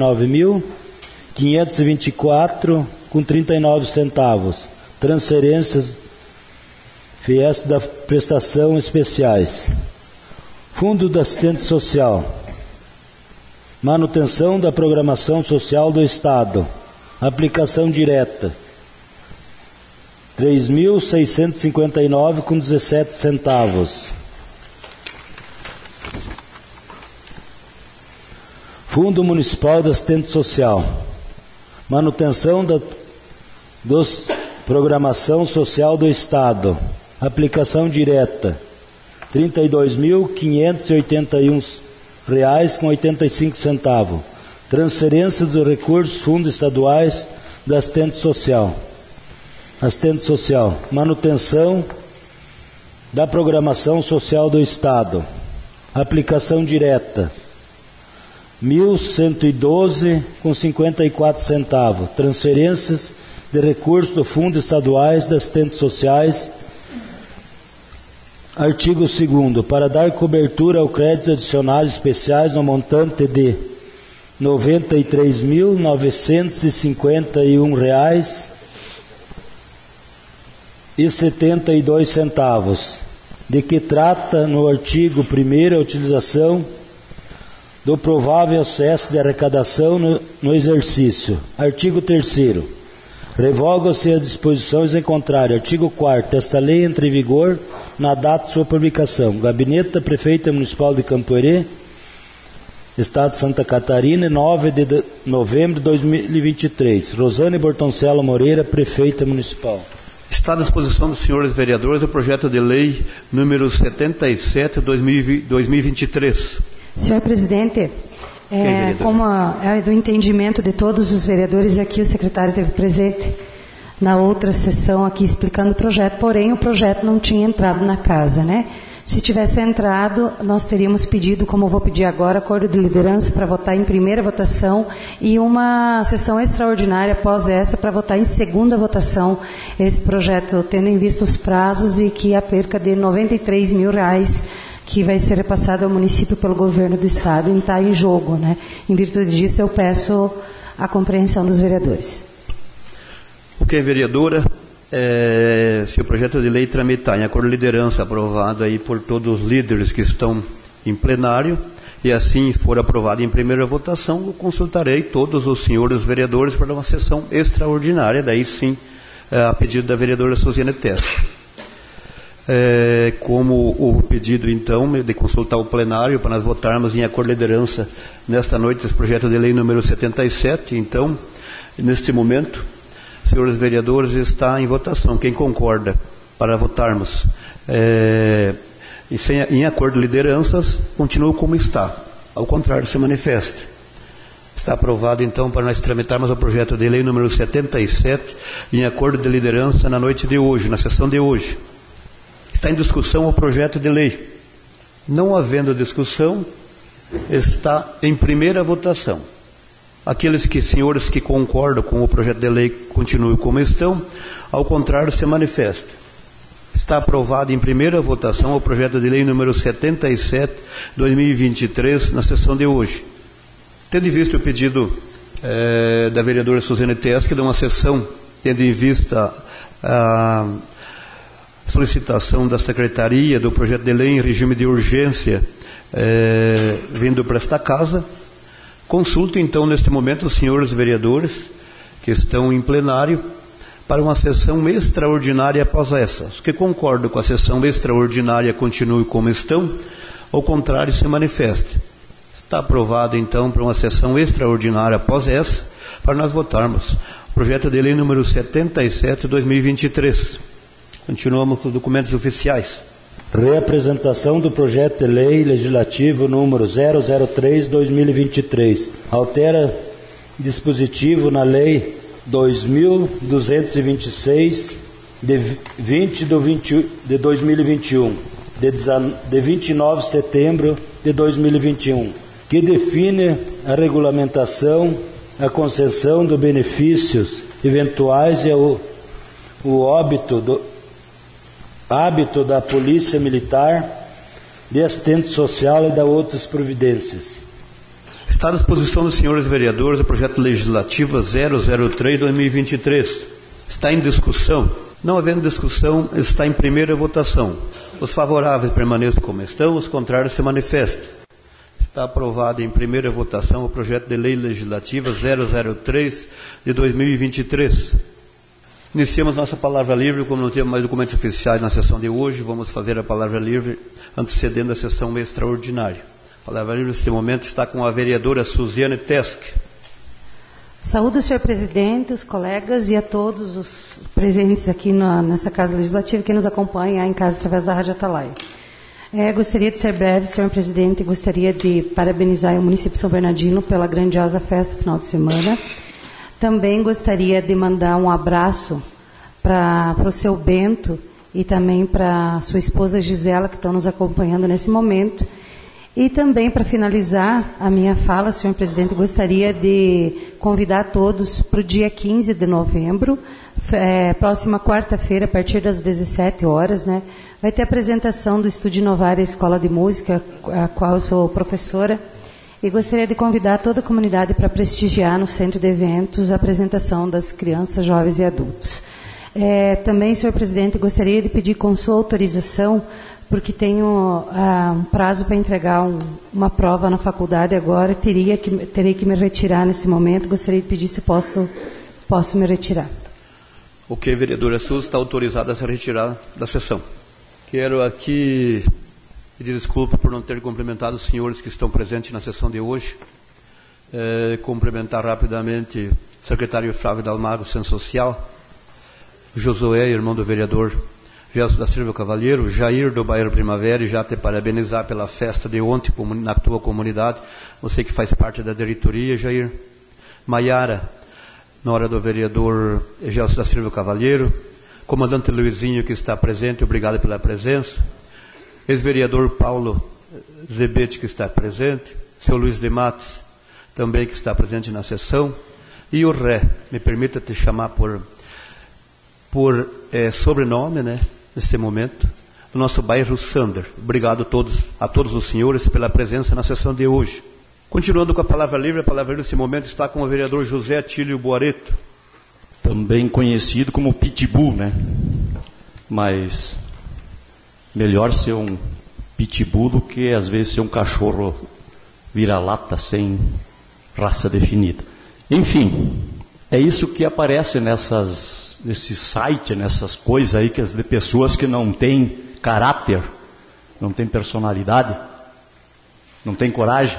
39.524,39 centavos. Transferências FIES da prestação especiais. Fundo da Assistência Social, manutenção da programação social do Estado. Aplicação direta, 3.659,17 centavos. Fundo Municipal de Assistência Social, manutenção da programação social do Estado. Aplicação direta, R$ 32.581,85. Transferência dos recursos fundos estaduais da Assistência Social. Assistente Social, manutenção da programação social do Estado. Aplicação direta, R$ 1.112,54 centavos. Transferências de recursos do Fundo Estaduais das Assistentes Sociais. Artigo 2º. Para dar cobertura ao créditos adicionais especiais no montante de R$ 93.951,72, de que trata no artigo 1º a utilização do provável excesso de arrecadação no exercício. Artigo 3º. Revogam-se as disposições em contrário. Artigo 4º. Esta lei entra em vigor na data de sua publicação. Gabinete da Prefeita Municipal de Campoerê, Estado de Santa Catarina, 9 de novembro de 2023. Rosane Bortoncello Moreira, Prefeita Municipal. Está à disposição dos senhores vereadores o projeto de lei número 77/2023. Senhor presidente, como é do entendimento de todos os vereadores aqui, o secretário esteve presente na outra sessão aqui explicando o projeto, porém o projeto não tinha entrado na casa, né? Se tivesse entrado, nós teríamos pedido, como eu vou pedir agora, acordo de liderança para votar em primeira votação e uma sessão extraordinária após essa para votar em segunda votação esse projeto, tendo em vista os prazos e que a perca de R$93 mil que vai ser repassado ao município pelo governo do estado está em jogo, né? Em virtude disso, eu peço a compreensão dos vereadores. Ok, vereadora. Se o projeto de lei tramitar em acordo de liderança aprovado aí por todos os líderes que estão em plenário e assim for aprovado em primeira votação, eu consultarei todos os senhores vereadores para uma sessão extraordinária, daí sim, a pedido da vereadora Suziane Testa. Como o pedido então de consultar o plenário para nós votarmos em acordo de liderança nesta noite esse projeto de lei número 77, então, neste momento, senhores vereadores, está em votação. Quem concorda para votarmos em acordo de lideranças, continua como está. Ao contrário, se manifesta. Está aprovado, então, para nós tramitarmos o projeto de lei número 77, em acordo de liderança na noite de hoje, na sessão de hoje. Está em discussão o projeto de lei. Não havendo discussão, está em primeira votação. Aqueles senhores que concordam com o projeto de lei continuem como estão, ao contrário, se manifesta. Está aprovado em primeira votação o projeto de lei número 77/2023 na sessão de hoje. Tendo em vista o pedido da vereadora Suziane Testa, de uma sessão, tendo em vista a solicitação da Secretaria do projeto de lei em regime de urgência vindo para esta casa, consulto, então, neste momento, os senhores vereadores que estão em plenário para uma sessão extraordinária após essa. Os que concordam com a sessão extraordinária continuem como estão, ao contrário, se manifeste. Está aprovado, então, para uma sessão extraordinária após essa, para nós votarmos o projeto de lei número 77/2023. Continuamos com os documentos oficiais. Reapresentação do projeto de lei legislativo número 003/2023. Altera dispositivo na lei 2.226 de 20 de 2021, de 29 de setembro de 2021, que define a regulamentação, a concessão de benefícios eventuais e o hábito da Polícia Militar, de assistente social e de outras providências. Está à disposição dos senhores vereadores o projeto legislativo 003/2023. Está em discussão? Não havendo discussão, está em primeira votação. Os favoráveis permaneçam como estão, os contrários se manifestem. Está aprovado em primeira votação o projeto de lei legislativa 003/2023. Iniciamos nossa palavra livre, como não temos mais documentos oficiais na sessão de hoje, vamos fazer a palavra livre antecedendo a sessão extraordinária. A palavra livre neste momento está com a vereadora Suziane Testa. Saúdo o senhor presidente, os colegas e a todos os presentes aqui nessa Casa Legislativa que nos acompanham em casa através da Rádio Atalaia. Gostaria de ser breve, senhor presidente, gostaria de parabenizar o município de São Bernardino pela grandiosa festa no final de semana. Também gostaria de mandar um abraço para o seu Bento e também para sua esposa Gisela, que estão nos acompanhando nesse momento. E também, para finalizar a minha fala, senhor presidente, gostaria de convidar todos para o dia 15 de novembro, próxima quarta-feira, a partir das 17 horas, né, vai ter a apresentação do Estúdio Inovar, a Escola de Música, a qual eu sou professora. E gostaria de convidar toda a comunidade para prestigiar no centro de eventos a apresentação das crianças, jovens e adultos. Também, senhor presidente, gostaria de pedir com sua autorização, porque tenho um prazo para entregar uma prova na faculdade agora, terei que me retirar nesse momento, gostaria de pedir se posso me retirar. Ok, vereadora Suzy, está autorizada a se retirar da sessão. Quero aqui pedir desculpa por não ter cumprimentado os senhores que estão presentes na sessão de hoje. Cumprimentar rapidamente o secretário Flávio Dalmago, Centro Social, Josué, irmão do vereador Gelson da Silva Cavalheiro, Jair do Bairro Primavera, e já te parabenizar pela festa de ontem na tua comunidade, você que faz parte da diretoria, Jair. Maiara, na hora do vereador Gelson da Silva Cavalheiro, comandante Luizinho que está presente, obrigado pela presença, ex-vereador Paulo Zebete que está presente, seu Luiz de Matos também que está presente na sessão, e o Ré, me permita te chamar por sobrenome, né, neste momento, do nosso bairro Sander. Obrigado a todos os senhores pela presença na sessão de hoje. Continuando com a palavra livre nesse momento está com o vereador José Atílio Boareto. Também conhecido como Pitbull, né? Mas melhor ser um Pitbull do que às vezes ser um cachorro vira-lata sem raça definida. Enfim, é isso que aparece nesse site, nessas coisas aí de pessoas que não têm caráter, não têm personalidade, não têm coragem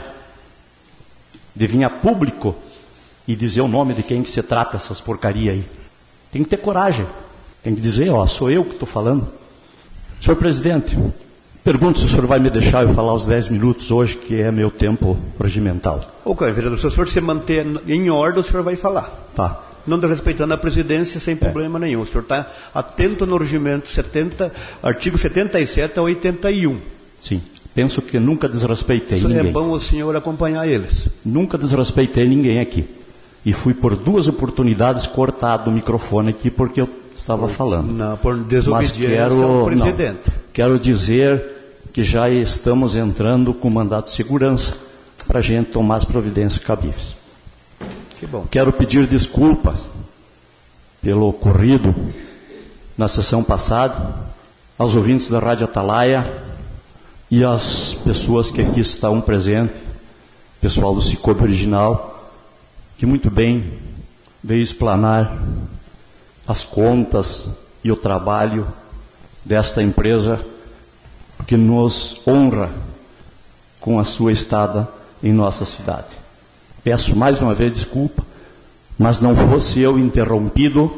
de vir a público e dizer o nome de quem que se trata essas porcarias aí. Tem que ter coragem. Tem que dizer, sou eu que estou falando. Senhor presidente, pergunto se o senhor vai me deixar eu falar os 10 minutos hoje, que é meu tempo regimental. Ok, vereador, se o senhor se manter em ordem, o senhor vai falar. Tá. Não respeitando a presidência, sem problema nenhum. O senhor está atento no regimento 70, artigo 77 a 81. Sim. Penso que nunca desrespeitei ninguém. É bom o senhor acompanhar eles. Nunca desrespeitei ninguém aqui. E fui por 2 oportunidades cortado o microfone aqui porque eu estava falando. Não, por desobediência ao presidente. Quero dizer que já estamos entrando com mandato de segurança para a gente tomar as providências cabíveis. Que bom. Quero pedir desculpas pelo ocorrido na sessão passada aos ouvintes da Rádio Atalaia e as pessoas que aqui estão presentes, pessoal do Cicobi Original, que muito bem veio explanar as contas e o trabalho desta empresa que nos honra com a sua estada em nossa cidade. Peço mais uma vez desculpa, mas não fosse eu interrompido,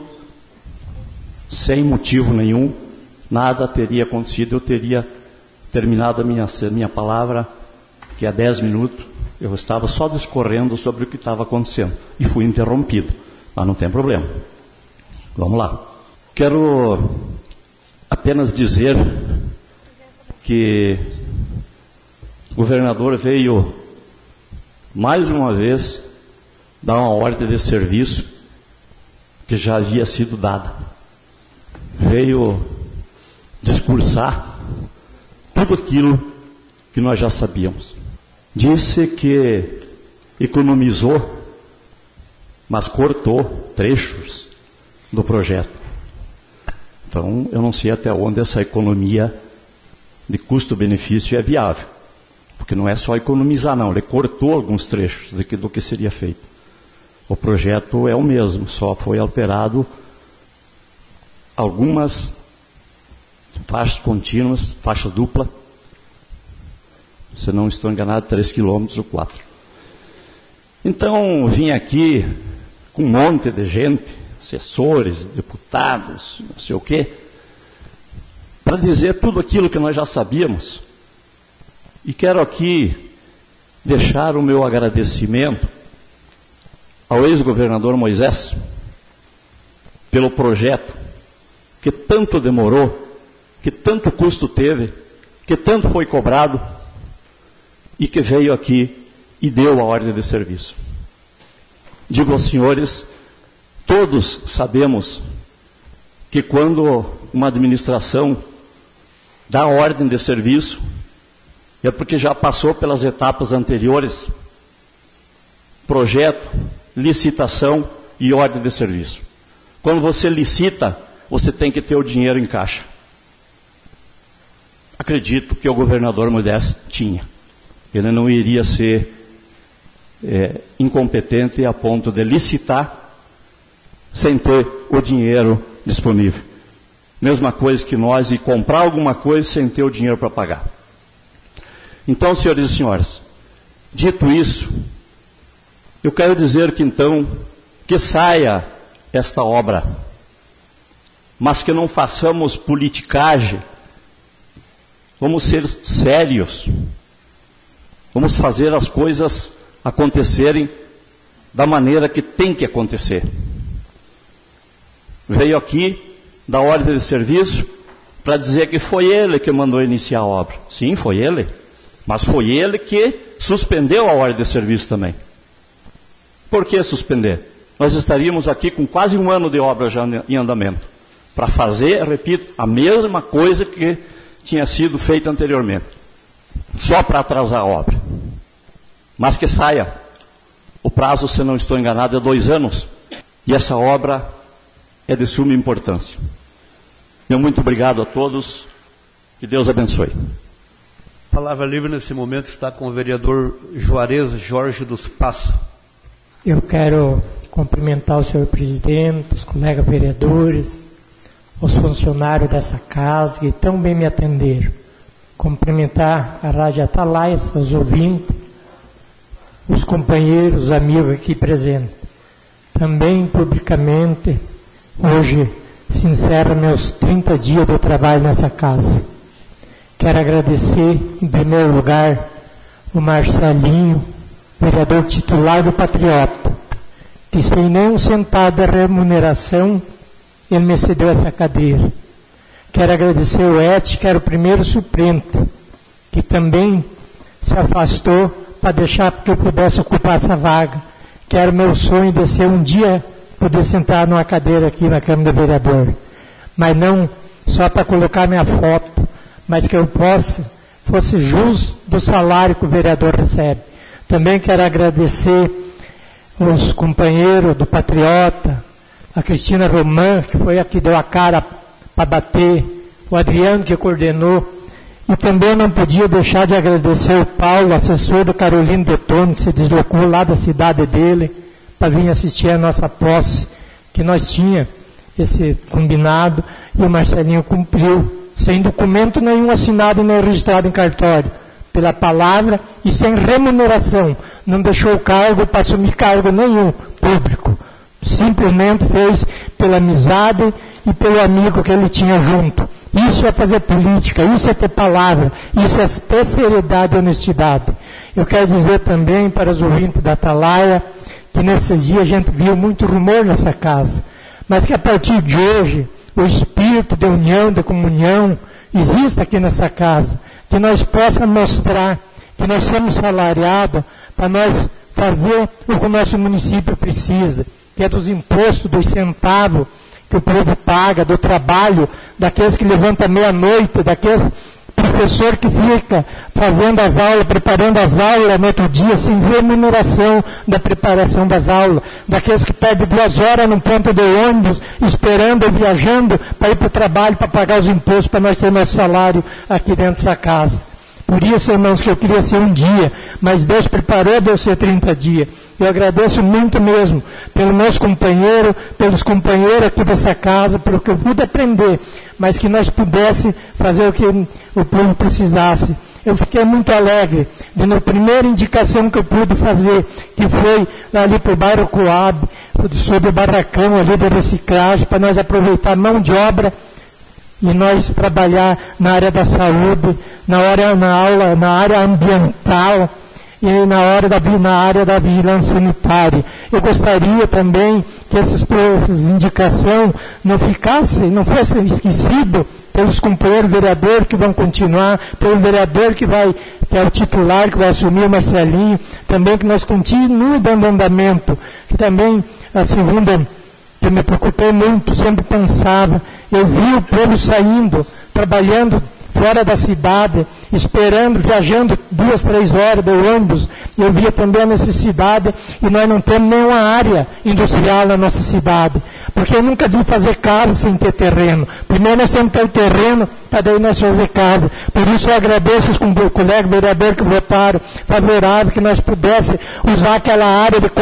sem motivo nenhum, nada teria acontecido, eu teria terminado a minha palavra, que há 10 minutos eu estava só discorrendo sobre o que estava acontecendo e fui interrompido, mas não tem problema. Vamos lá. Quero apenas dizer que o governador veio mais uma vez dar uma ordem de serviço que já havia sido dada. Veio discursar tudo aquilo que nós já sabíamos. Disse que economizou, mas cortou trechos do projeto. Então, eu não sei até onde essa economia de custo-benefício é viável. Porque não é só economizar, não. Ele cortou alguns trechos do que seria feito. O projeto é o mesmo, só foi alterado algumas faixas contínuas, faixa dupla, se não estou enganado, 3 quilômetros ou 4. Então, vim aqui com um monte de gente, assessores, deputados, não sei o quê, para dizer tudo aquilo que nós já sabíamos. E quero aqui deixar o meu agradecimento ao ex-governador Moisés pelo projeto que tanto demorou, que tanto custo teve, que tanto foi cobrado e que veio aqui e deu a ordem de serviço. Digo aos senhores, todos sabemos que quando uma administração dá a ordem de serviço, é porque já passou pelas etapas anteriores, projeto, licitação e ordem de serviço. Quando você licita, você tem que ter o dinheiro em caixa. Acredito que o governador Moisés tinha. Ele não iria ser incompetente a ponto de licitar sem ter o dinheiro disponível. Mesma coisa que nós ir comprar alguma coisa sem ter o dinheiro para pagar. Então, senhores e senhoras, dito isso, eu quero dizer que então, que saia esta obra, mas que não façamos politicagem. Vamos ser sérios. Vamos fazer as coisas acontecerem da maneira que tem que acontecer. Veio aqui da ordem de serviço para dizer que foi ele que mandou iniciar a obra. Sim, foi ele. Mas foi ele que suspendeu a ordem de serviço também. Por que suspender? Nós estaríamos aqui com quase um ano de obra já em andamento. Para fazer, repito, a mesma coisa que tinha sido feita anteriormente. Só para atrasar a obra. Mas que saia. O prazo, se não estou enganado, é 2 anos. E essa obra é de suma importância. Meu muito obrigado a todos. Que Deus abençoe. A palavra livre nesse momento está com o vereador Juarez Jorge dos Passos. Eu quero cumprimentar o senhor presidente, os colegas vereadores, os funcionários dessa casa que tão bem me atenderam. Cumprimentar a Rádio Atalaia, seus ouvintes, os companheiros, os amigos aqui presentes. Também, publicamente, hoje se encerra meus 30 dias de trabalho nessa casa. Quero agradecer, em primeiro lugar, o Marcelinho, vereador titular do Patriota, que sem nenhum centavo de remuneração, ele me cedeu essa cadeira. Quero agradecer o Et, que era o primeiro suplente, que também se afastou para deixar que eu pudesse ocupar essa vaga, que era o meu sonho de ser um dia poder sentar numa cadeira aqui na Câmara do Vereador. Mas não só para colocar minha foto, mas que eu fosse jus do salário que o vereador recebe. Também quero agradecer os companheiros do Patriota, a Cristina Román, que foi a que deu a cara para bater, o Adriano, que coordenou, e também não podia deixar de agradecer o Paulo, assessor do Carolino Detone, que se deslocou lá da cidade dele, para vir assistir a nossa posse, que nós tínhamos esse combinado, e o Marcelinho cumpriu, sem documento nenhum assinado nem registrado em cartório, pela palavra e sem remuneração. Não deixou cargo para assumir cargo nenhum público. Simplesmente fez pela amizade e pelo amigo que ele tinha junto. Isso é fazer política, isso é ter palavra, isso é ter seriedade e honestidade. Eu quero dizer também para os ouvintes da Atalaia que nesses dias a gente viu muito rumor nessa casa, mas que a partir de hoje o espírito de união, de comunhão, existe aqui nessa casa, que nós possamos mostrar que nós somos salariados para nós fazer o que o nosso município precisa, que é dos impostos, dos centavos que o povo paga, do trabalho, daqueles que levantam meia-noite, daqueles professor que fica fazendo as aulas, preparando as aulas no outro dia, sem remuneração da preparação das aulas, daqueles que perdem 2 horas num ponto de ônibus, esperando ou viajando para ir para o trabalho, para pagar os impostos, para nós ter nosso salário aqui dentro dessa casa. Por isso, irmãos, que eu queria ser um dia, mas Deus preparou de eu ser 30 dias. Eu agradeço muito mesmo pelos meus companheiros, pelos companheiros aqui dessa casa, pelo que eu pude aprender, mas que nós pudéssemos fazer o que o povo precisasse. Eu fiquei muito alegre de na primeira indicação que eu pude fazer, que foi ali para o bairro Coab, sobre o barracão ali de reciclagem, para nós aproveitar mão de obra e nós trabalhar na área da saúde, na área ambiental e na área da vigilância sanitária. Eu gostaria também que essas indicações não fossem esquecidas pelos companheiros vereadores que vão continuar, pelo vereador que é o titular, que vai assumir o Marcelinho, também que nós continuemos dando andamento, que também a segunda, que eu me preocupei muito, sempre pensava, eu vi o povo saindo, trabalhando fora da cidade, esperando, viajando 2, 3 horas de ônibus. Eu via também a necessidade, e nós não temos nenhuma área industrial na nossa cidade, porque eu nunca vi fazer casa sem ter terreno. Primeiro nós temos que ter o terreno para daí nós fazer casa. Por isso eu agradeço os colegas vereadores que votaram favorável, que nós pudéssemos usar aquela área de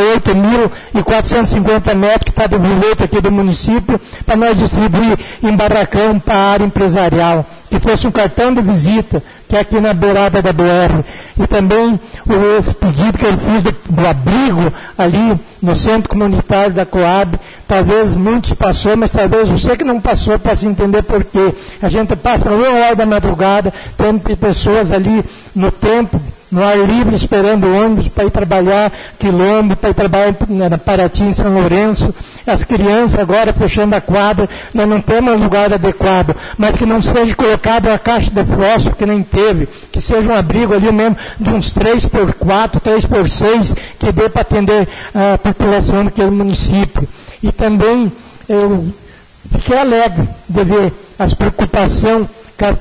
48.450 metros que está devoluto aqui do município, para nós distribuir em barracão para a área empresarial, que fosse um cartão de visita, que é aqui na beirada da BR. E também esse pedido que eu fiz do abrigo ali no centro comunitário da Coab, talvez muitos passou, mas talvez você que não passou possa entender por quê. A gente passa 1h da madrugada, tem pessoas ali no tempo, no ar livre, esperando o ônibus para ir trabalhar quilômetro, para ir trabalhar na Paraty, em São Lourenço. As crianças agora fechando a quadra, nós não temos um lugar adequado, mas que não seja colocado uma caixa de fósforo, que nem teve, que seja um abrigo ali mesmo de uns 3x4, 3x6, que dê para atender a população daquele município. E também eu fiquei alegre de ver as preocupações com a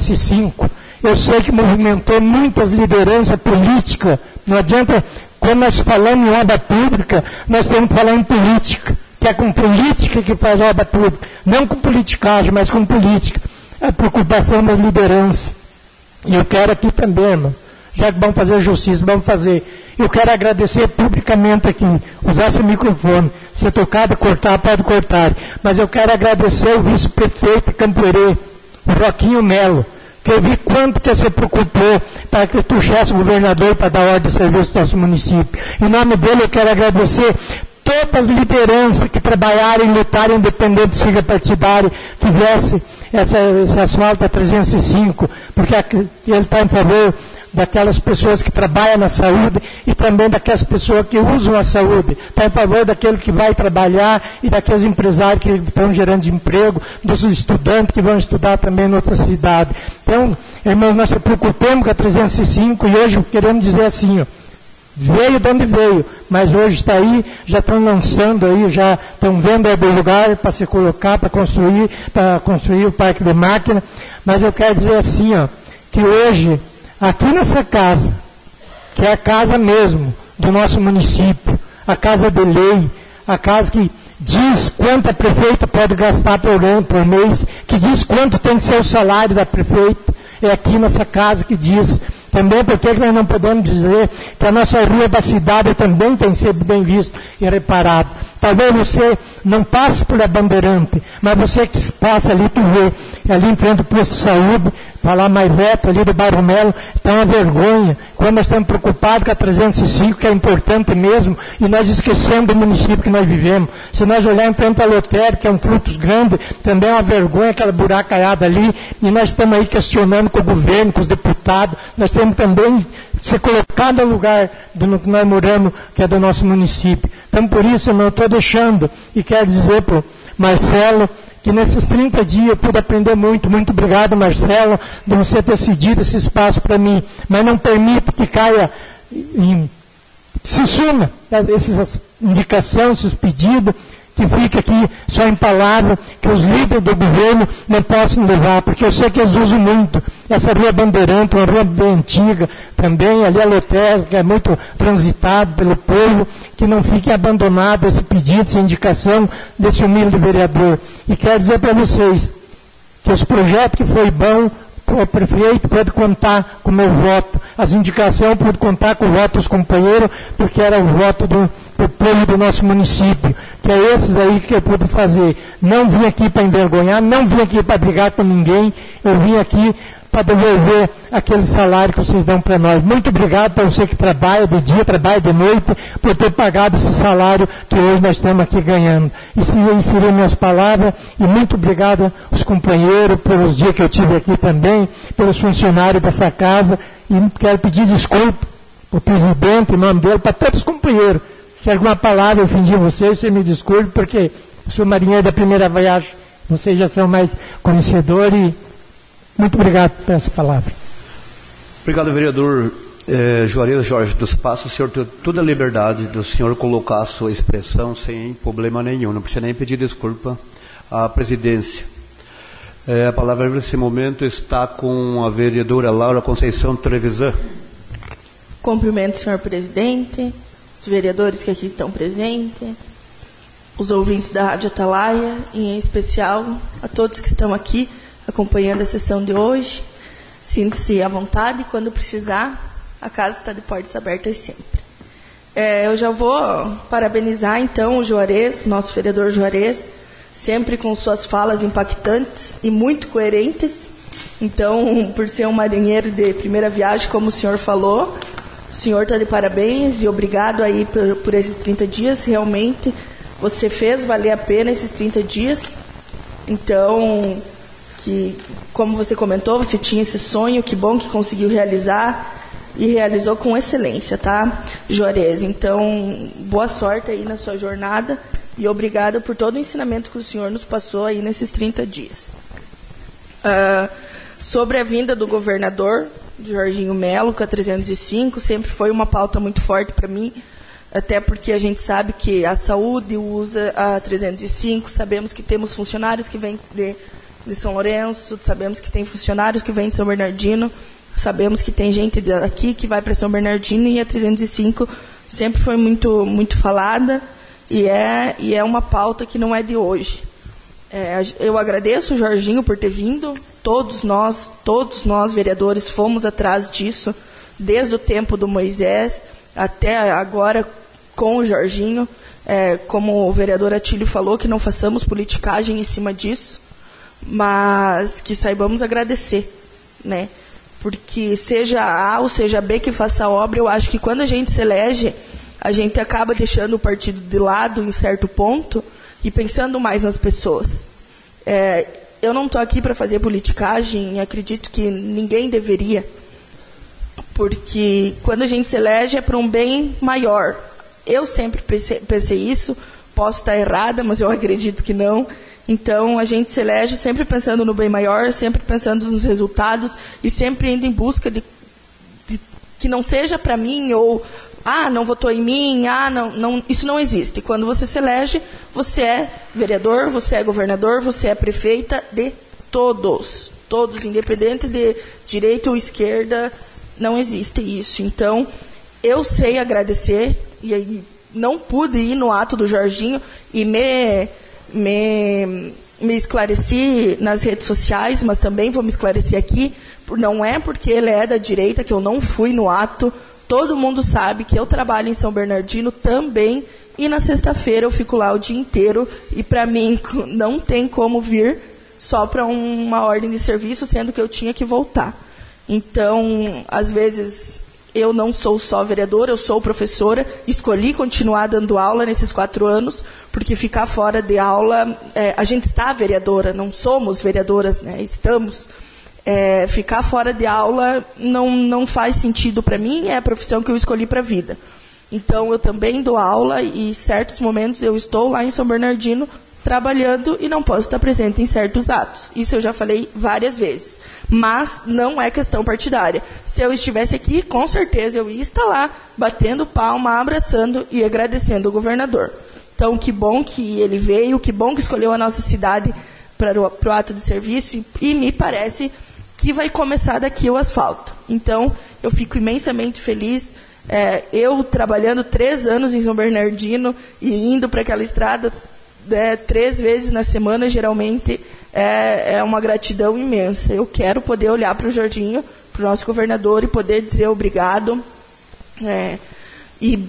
305. Eu sei que movimentou muitas lideranças políticas. Não adianta, quando nós falamos em obra pública, nós temos que falar em política, que é com política que faz obra pública. Não com politicagem, mas com política. A preocupação das lideranças. E eu quero aqui também, irmão, já que vamos fazer justiça, vamos fazer. Eu quero agradecer publicamente aqui, usar esse microfone. Se tocar de cortar, pode cortar. Mas eu quero agradecer o vice-prefeito de Campoerê, o Roquinho Melo, que eu vi quanto que você preocupou para que tu chegasse o governador para dar ordem de serviço do nosso município. Em nome dele eu quero agradecer todas as lideranças que trabalharam e lutaram independente de sigla partidária, que viesse esse asfalto a 305, porque ele está em favor daquelas pessoas que trabalham na saúde e também daquelas pessoas que usam a saúde. Está em favor daquele que vai trabalhar e daqueles empresários que estão gerando emprego, dos estudantes que vão estudar também em outra cidade. Então, irmãos, nós nos preocupamos com a 305 e hoje queremos dizer assim, ó, veio de onde veio, mas hoje está aí, já estão lançando aí, já estão vendo o lugar para se colocar, para construir o parque de máquina. Mas eu quero dizer assim, ó, que hoje, aqui nessa casa, que é a casa mesmo do nosso município, a casa de lei, a casa que diz quanto a prefeita pode gastar por ano, por mês, que diz quanto tem que ser o salário da prefeita, é aqui nessa casa que diz. Também porque nós não podemos dizer que a nossa rua da cidade também tem que ser bem visto e reparado. Talvez você não passe por a Bandeirante, mas você que passa ali, tu vê, ali em frente do posto de saúde, para lá mais reto, ali do bairro Melo, está uma vergonha. Quando nós estamos preocupados com a 305, que é importante mesmo, e nós esquecemos do município que nós vivemos. Se nós olharmos em frente à Lotérica, que é um frutos grande, também é uma vergonha aquela buracaiada ali, e nós estamos aí questionando com o governo, com os deputados, nós temos também ser colocado no lugar do que nós moramos, que é do nosso município. Então, por isso, eu não estou deixando, e quero dizer para o Marcelo, que nesses 30 dias eu pude aprender muito. Muito obrigado, Marcelo, de você ter cedido esse espaço para mim. Mas não permita que caia, se suma essas indicações, esses pedidos, que fica aqui só em palavra, que os líderes do governo não possam levar, porque eu sei que eles usam muito. Essa rua Bandeirante, uma rua bem antiga, também ali a Lotérica, que é muito transitado pelo povo, que não fique abandonado esse pedido, essa indicação desse humilde vereador. E quero dizer para vocês que os projetos que foi bom, o prefeito pode contar com o meu voto. As indicações pode contar com o voto dos companheiros, porque era o voto do povo do nosso município, que é esses aí que eu pude fazer. Não vim aqui para envergonhar, não vim aqui para brigar com ninguém, eu vim aqui para devolver aquele salário que vocês dão para nós. Muito obrigado para você que trabalha de dia, trabalha de noite, por ter pagado esse salário que hoje nós estamos aqui ganhando. Isso seriam minhas palavras, e muito obrigado aos companheiros pelos dias que eu tive aqui também, pelos funcionários dessa casa, e quero pedir desculpa para o presidente, em nome dele, para todos os companheiros. Se alguma palavra eu ofendi vocês, você me desculpe, porque eu sou marinheiro da primeira viagem, vocês já são mais conhecedores, e muito obrigado por essa palavra. Obrigado, vereador Juarez Jorge dos Passos. O senhor tem toda a liberdade do senhor colocar a sua expressão sem problema nenhum, não precisa nem pedir desculpa à presidência. A palavra nesse momento está com a vereadora Laura Conceição Trevisan. Cumprimento o senhor presidente, os vereadores que aqui estão presentes, os ouvintes da Rádio Atalaia, e em especial a todos que estão aqui acompanhando a sessão de hoje. Sinta-se à vontade, quando precisar, a casa está de portas abertas sempre. Eu já vou parabenizar, então, o Juarez, o nosso vereador Juarez, sempre com suas falas impactantes e muito coerentes. Então, por ser um marinheiro de primeira viagem, como o senhor falou, o senhor está de parabéns e obrigado aí por esses 30 dias. Realmente, você fez valer a pena esses 30 dias. Então, como você comentou, você tinha esse sonho, que bom que conseguiu realizar. E realizou com excelência, tá, Juarez? Então, boa sorte aí na sua jornada e obrigada por todo o ensinamento que o senhor nos passou aí nesses 30 dias. Sobre a vinda do governador, Jorginho Melo, com a 305, sempre foi uma pauta muito forte para mim, até porque a gente sabe que a saúde usa a 305, sabemos que temos funcionários que vêm de São Lourenço, sabemos que tem funcionários que vêm de São Bernardino, sabemos que tem gente daqui que vai para São Bernardino e a 305 sempre foi muito, muito falada e é uma pauta que não é de hoje. Eu agradeço o Jorginho por ter vindo. Todos nós vereadores fomos atrás disso, desde o tempo do Moisés até agora com o Jorginho. Como o vereador Atílio falou, que não façamos politicagem em cima disso, mas que saibamos agradecer, né? Porque seja A ou seja B que faça a obra, eu acho que quando a gente se elege, a gente acaba deixando o partido de lado em certo ponto e pensando mais nas pessoas. Eu não estou aqui para fazer politicagem, acredito que ninguém deveria, porque quando a gente se elege é para um bem maior. Eu sempre pensei isso, posso estar errada, mas eu acredito que não. Então, a gente se elege sempre pensando no bem maior, sempre pensando nos resultados e sempre indo em busca de que não seja para mim ou, não votou em mim, não, isso não existe. Quando você se elege, você é vereador, você é governador, você é prefeita de todos, independente de direita ou esquerda, não existe isso. Então, eu sei agradecer e aí não pude ir no ato do Jorginho e me esclareci nas redes sociais, mas também vou me esclarecer aqui, não é porque ele é da direita que eu não fui no ato, todo mundo sabe que eu trabalho em São Bernardino também, e na sexta-feira eu fico lá o dia inteiro, e para mim não tem como vir só para uma ordem de serviço, sendo que eu tinha que voltar. Então, às vezes, eu não sou só vereadora, eu sou professora, escolhi continuar dando aula nesses 4 anos, porque ficar fora de aula, a gente está vereadora, não somos vereadoras, né? Estamos. Ficar fora de aula não faz sentido para mim, é a profissão que eu escolhi para a vida. Então, eu também dou aula e em certos momentos eu estou lá em São Bernardino trabalhando e não posso estar presente em certos atos. Isso eu já falei várias vezes. Mas não é questão partidária. Se eu estivesse aqui, com certeza eu ia estar lá, batendo palma, abraçando e agradecendo o governador. Então, que bom que ele veio, que bom que escolheu a nossa cidade para o ato de serviço e me parece que vai começar daqui o asfalto. Então, eu fico imensamente feliz. Eu trabalhando 3 anos em São Bernardino e indo para aquela estrada 3 vezes na semana, geralmente, é uma gratidão imensa. Eu quero poder olhar para o Jorginho, para o nosso governador, e poder dizer obrigado. E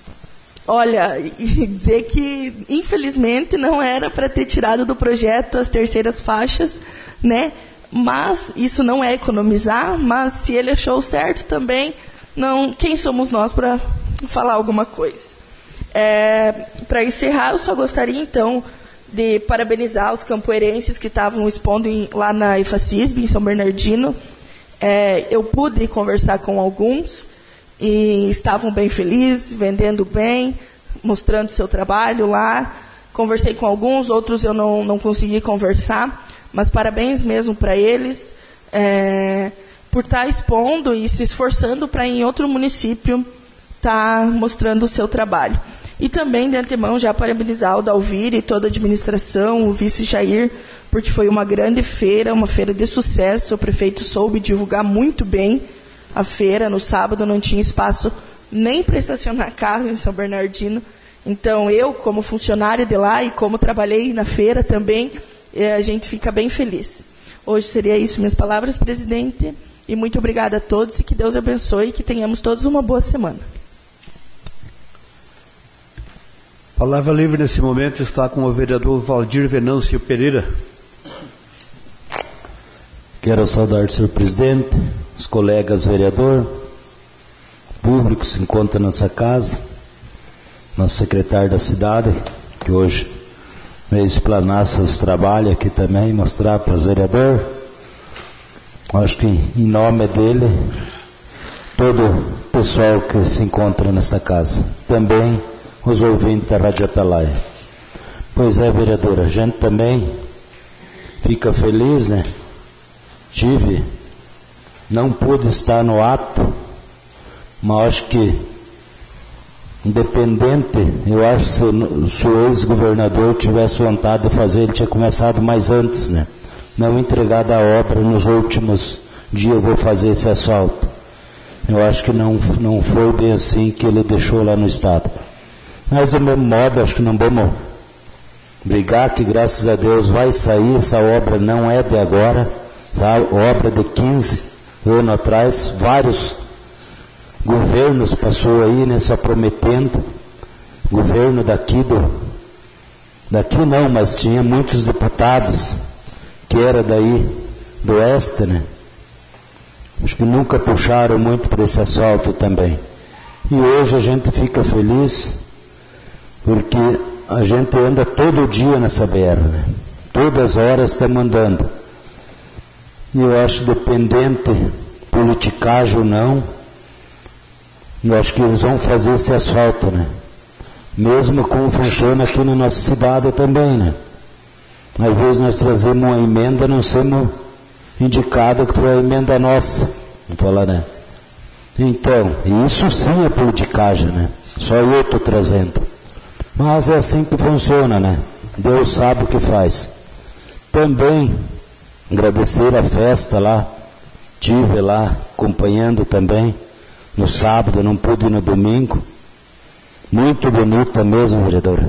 dizer que, infelizmente, não era para ter tirado do projeto as terceiras faixas, né? Mas isso não é economizar, mas se ele achou certo também, não, quem somos nós para falar alguma coisa? Para encerrar, eu só gostaria, então, de parabenizar os campoerenses que estavam expondo lá na IFACISB, em São Bernardino. Eu pude conversar com alguns e estavam bem felizes, vendendo bem, mostrando seu trabalho lá. Conversei com alguns, outros eu não consegui conversar, mas parabéns mesmo para eles por estar expondo e se esforçando para em outro município estar mostrando o seu trabalho. E também, de antemão, já parabenizar o Dalvir e toda a administração, o vice Jair, porque foi uma grande feira, uma feira de sucesso. O prefeito soube divulgar muito bem a feira. No sábado não tinha espaço nem para estacionar carro em São Bernardino. Então, eu, como funcionária de lá e como trabalhei na feira também, a gente fica bem feliz. Hoje seria isso, minhas palavras, presidente. E muito obrigada a todos e que Deus abençoe e que tenhamos todos uma boa semana. Palavra livre nesse momento está com o vereador Valdir Venâncio Pereira. Quero saudar o senhor presidente, os colegas vereador, público que se encontra nessa casa, nosso secretário da cidade, que hoje veio explanar seus trabalhos aqui também, mostrar para os vereadores. Acho que em nome dele, todo o pessoal que se encontra nesta casa, também os ouvintes da Rádio Atalaia. Pois é, vereadora, a gente também fica feliz, né? Não pude estar no ato, mas acho que, independente, eu acho que se o ex-governador tivesse vontade de fazer, ele tinha começado mais antes, né? Não entregado a obra nos últimos dias, eu vou fazer esse asfalto. Eu acho que não foi bem assim que ele deixou lá no estado. Mas do mesmo modo, acho que não vamos brigar, que graças a Deus vai sair, essa obra não é de agora, sabe? Obra de 15 anos atrás, vários governos passou aí, né, só prometendo, governo daqui não, mas tinha muitos deputados que era daí do oeste, né? Acho que nunca puxaram muito para esse asfalto também. E hoje a gente fica feliz porque a gente anda todo dia nessa BR, né? Todas as horas estamos andando. E eu acho, dependente, politicagem ou não, eu acho que eles vão fazer esse asfalto, né? Mesmo como funciona aqui na nossa cidade também, né? Às vezes nós trazemos uma emenda, não somos indicados que foi a emenda nossa. Vamos falar, né? Então, isso sim é politicagem, né? Só eu estou trazendo. Mas é assim que funciona, né? Deus sabe o que faz. Também agradecer a festa lá, tive lá acompanhando também no sábado, não pude ir no domingo. Muito bonita mesmo, vereadora.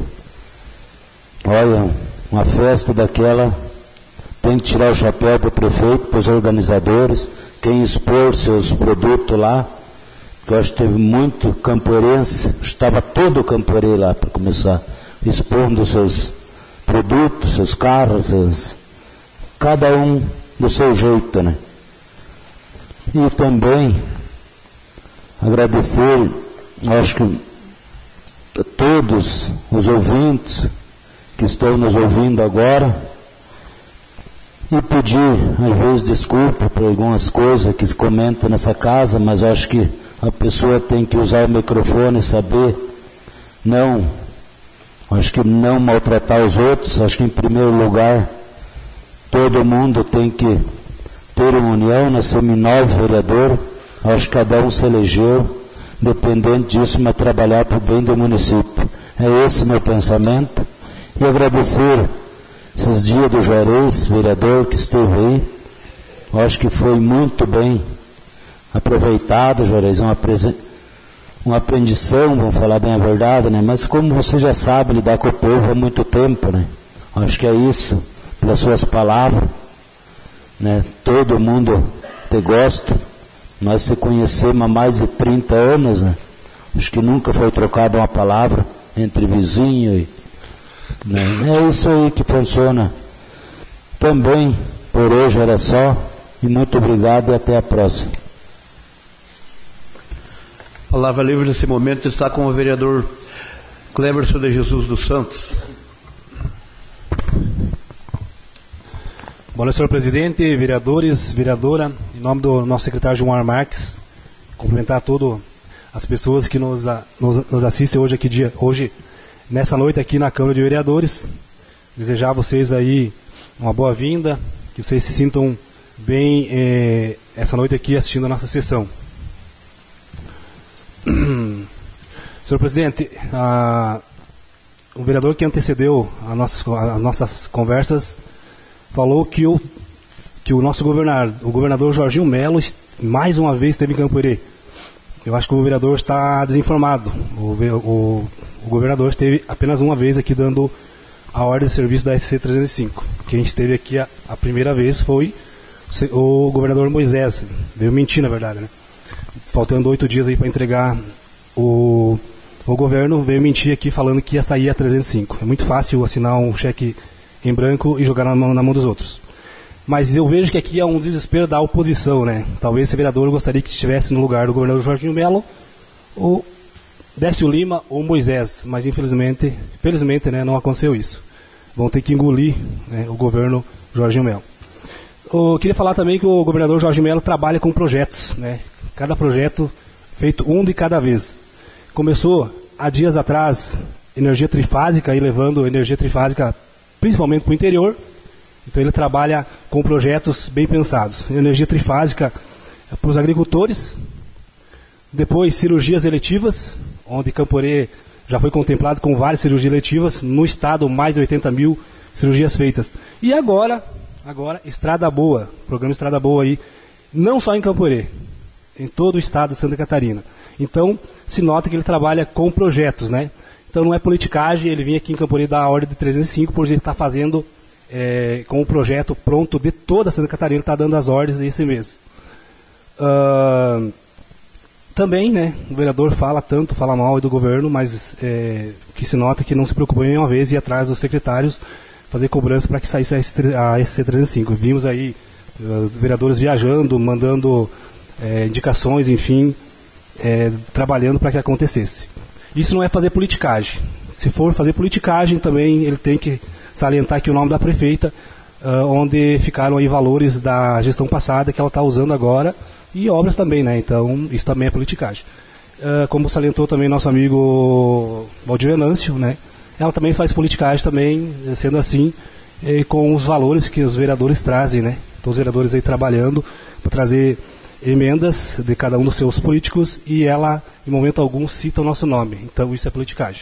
Olha, uma festa daquela, tem que tirar o chapéu para o prefeito, para os organizadores, quem expor seus produtos lá, que eu acho que teve muito camporense, estava todo o camporê lá para começar, expondo seus produtos, seus carros, cada um do seu jeito, né? E também agradecer, acho que a todos os ouvintes que estão nos ouvindo agora e pedir, às vezes, desculpa por algumas coisas que se comentam nessa casa, mas acho que a pessoa tem que usar o microfone e saber acho que não maltratar os outros. Acho que em primeiro lugar todo mundo tem que ter uma união. Nós somos 9 vereadores, acho que cada um se elegeu, dependente disso, mas trabalhar para o bem do município. É esse o meu pensamento. E agradecer esses dias do Juarez, vereador que esteve aí, acho que foi muito bem aproveitado, Juarez, uma aprendição, vamos falar bem a verdade, né? Mas como você já sabe lidar com o povo há muito tempo, né? Acho que é isso, pelas suas palavras, né? Todo mundo te gosta, nós se conhecemos há mais de 30 anos, né? Acho que nunca foi trocada uma palavra entre vizinho e, né? É isso aí que funciona. Também, por hoje era só, e muito obrigado e até a próxima. Palavra livre nesse momento está com o vereador Cleverson de Jesus dos Santos. Bom dia, senhor presidente, vereadores, vereadora, em nome do nosso secretário João Marques, cumprimentar todas as pessoas que nos assistem hoje, nessa noite aqui na Câmara de Vereadores. Desejar a vocês aí uma boa-vinda, que vocês se sintam bem essa noite aqui assistindo a nossa sessão. Senhor presidente, o vereador que antecedeu as nossas conversas falou que o nosso governador Jorginho Melo mais uma vez esteve em Campoerê. Eu acho que o vereador está desinformado. O governador esteve apenas uma vez aqui dando a ordem de serviço da SC 305. Quem esteve aqui a primeira vez foi o governador Moisés. Veio mentir, na verdade, né? Faltando 8 dias aí para entregar o governo, veio mentir aqui falando que ia sair a 305. É muito fácil assinar um cheque em branco e jogar na mão dos outros. Mas eu vejo que aqui é um desespero da oposição, né? Talvez esse vereador gostaria que estivesse no lugar do governador Jorginho Melo, ou Décio Lima ou Moisés, mas infelizmente, né, não aconteceu isso. Vão ter que engolir, né, o governo Jorginho Melo. Eu queria falar também que o governador Jorginho Melo trabalha com projetos, né? Cada projeto feito um de cada vez. Começou há dias atrás energia trifásica, e levando energia trifásica principalmente para o interior. Então ele trabalha com projetos bem pensados. Energia trifásica para os agricultores. Depois cirurgias eletivas, onde Camporê já foi contemplado com várias cirurgias eletivas. No estado, mais de 80 mil cirurgias feitas. E agora Estrada Boa, programa Estrada Boa aí, não só em Camporê, em todo o estado de Santa Catarina. Então, se nota que ele trabalha com projetos, né? Então não é politicagem, ele vinha aqui em Camporê dar a ordem de 305, por ele está fazendo com o projeto pronto de toda Santa Catarina, ele está dando as ordens esse mês. Também, né, o vereador fala mal do governo, mas que se nota que não se preocupou em uma vez ir atrás dos secretários fazer cobrança para que saísse a SC305. Vimos aí vereadores viajando, mandando indicações, enfim, trabalhando para que acontecesse. Isso não é fazer politicagem. Se for fazer politicagem, também ele tem que salientar aqui o nome da prefeita, onde ficaram aí valores da gestão passada que ela está usando agora, e obras também, né? Então, isso também é politicagem. Como salientou também nosso amigo Valdir Venâncio, né? Ela também faz politicagem também, sendo assim, com os valores que os vereadores trazem, né? Então, os vereadores aí trabalhando para trazer emendas de cada um dos seus políticos, e ela, em momento algum, cita o nosso nome. Então, isso é politicagem.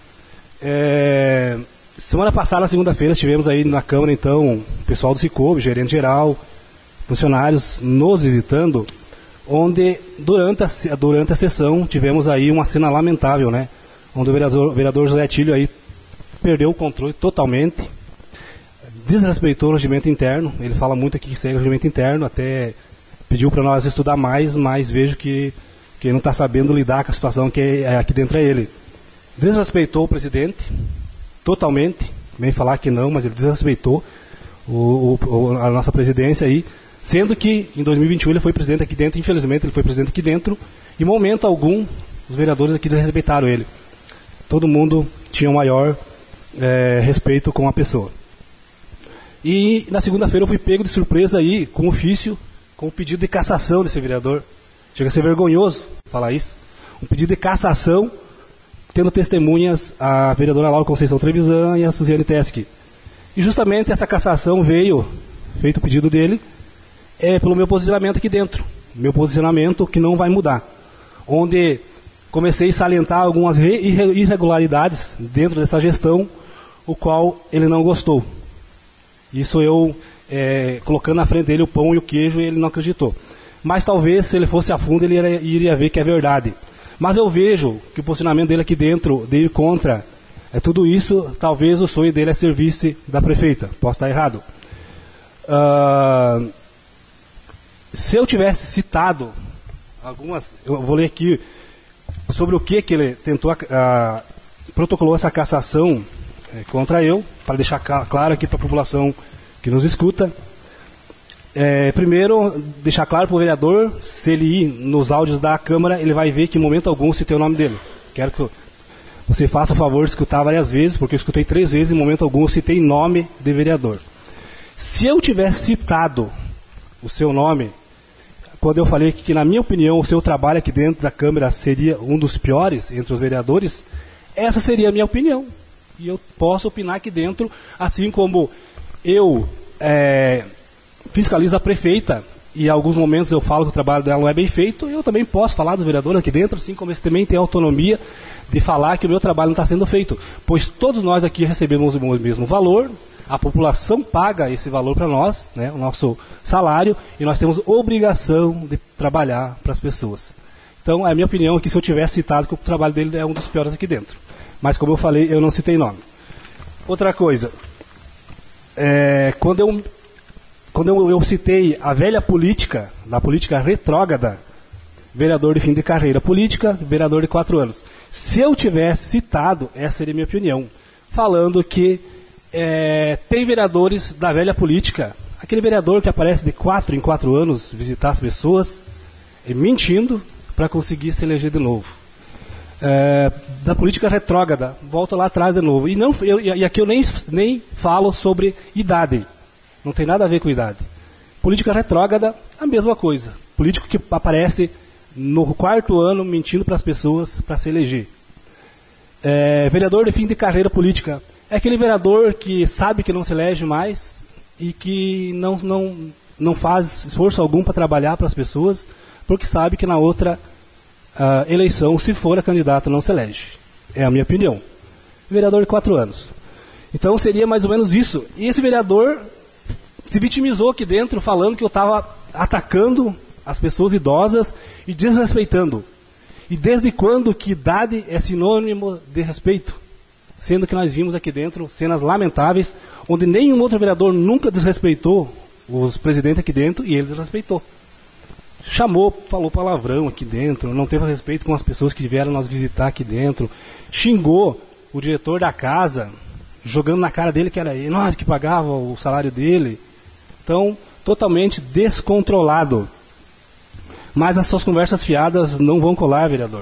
Semana passada, na segunda-feira, estivemos aí na Câmara, então, o pessoal do Cicobi, gerente geral, funcionários nos visitando, onde durante a sessão tivemos aí uma cena lamentável, né? Onde o vereador José Tílio aí perdeu o controle totalmente, desrespeitou o regimento interno. Ele fala muito aqui que segue o regimento interno, até pediu para nós estudar mais, mas vejo que ele não está sabendo lidar com a situação que é aqui dentro é ele. Desrespeitou o presidente totalmente, vem falar que não, mas ele desrespeitou a nossa presidência aí, sendo que em 2021 ele foi presidente aqui dentro, infelizmente ele foi presidente aqui dentro, em momento algum os vereadores aqui desrespeitaram ele. Todo mundo tinha um maior respeito com a pessoa. E na segunda-feira eu fui pego de surpresa aí com um ofício, com um pedido de cassação desse vereador. Chega a ser vergonhoso falar isso. Um pedido de cassação, tendo testemunhas a vereadora Laura Conceição Trevisan e a Suziane Teske. E justamente essa cassação veio, feito o pedido dele, pelo meu posicionamento aqui dentro. Meu posicionamento que não vai mudar. Onde comecei a salientar algumas irregularidades dentro dessa gestão, o qual ele não gostou. Isso eu colocando na frente dele o pão e o queijo, e ele não acreditou. Mas talvez, se ele fosse a fundo, ele iria ver que é verdade. Mas eu vejo que o posicionamento dele aqui dentro, de ir contra tudo isso, talvez o sonho dele é ser vice da prefeita. Posso estar errado. Se eu tivesse citado algumas, eu vou ler aqui sobre o que ele tentou, protocolou essa cassação contra eu, para deixar claro aqui para a população que nos escuta. Primeiro, deixar claro para o vereador, se ele ir nos áudios da Câmara, ele vai ver que em momento algum citei o nome dele. Quero que você faça o favor de escutar várias vezes, porque eu escutei 3 vezes, em momento algum eu citei nome de vereador. Se eu tivesse citado o seu nome, quando eu falei que na minha opinião o seu trabalho aqui dentro da Câmara seria um dos piores entre os vereadores, essa seria a minha opinião. E eu posso opinar aqui dentro, assim como eu fiscalizo a prefeita, e em alguns momentos eu falo que o trabalho dela não é bem feito, eu também posso falar dos vereadores aqui dentro, assim como eles também têm autonomia de falar que o meu trabalho não está sendo feito. Pois todos nós aqui recebemos o mesmo valor, a população paga esse valor para nós, né, o nosso salário, e nós temos obrigação de trabalhar para as pessoas. Então, a minha opinião é que se eu tivesse citado que o trabalho dele é um dos piores aqui dentro. Mas, como eu falei, eu não citei nome. Outra coisa, quando eu citei a velha política, da política retrógrada, vereador de fim de carreira política, vereador de 4 anos. Se eu tivesse citado, essa seria a minha opinião, falando que tem vereadores da velha política, aquele vereador que aparece de 4 em 4 anos visitar as pessoas, mentindo para conseguir se eleger de novo. Da política retrógrada, volto lá atrás de novo. E aqui eu nem falo sobre idade, não tem nada a ver com idade. Política retrógrada, a mesma coisa. Político que aparece no 4º ano mentindo para as pessoas para se eleger. Vereador de fim de carreira política, é aquele vereador que sabe que não se elege mais e que não faz esforço algum para trabalhar para as pessoas, porque sabe que na outra eleição, se for a candidata, não se elege. É a minha opinião. Vereador de 4 anos. Então seria mais ou menos isso. E esse vereador se vitimizou aqui dentro, falando que eu estava atacando as pessoas idosas e desrespeitando. E desde quando que idade é sinônimo de respeito? Sendo que nós vimos aqui dentro cenas lamentáveis, onde nenhum outro vereador nunca desrespeitou os presidentes aqui dentro, e ele desrespeitou. Chamou, falou palavrão aqui dentro, não teve respeito com as pessoas que vieram nos visitar aqui dentro, xingou o diretor da casa, jogando na cara dele que era nós que pagava o salário dele. Então, totalmente descontrolado. Mas as suas conversas fiadas não vão colar, vereador.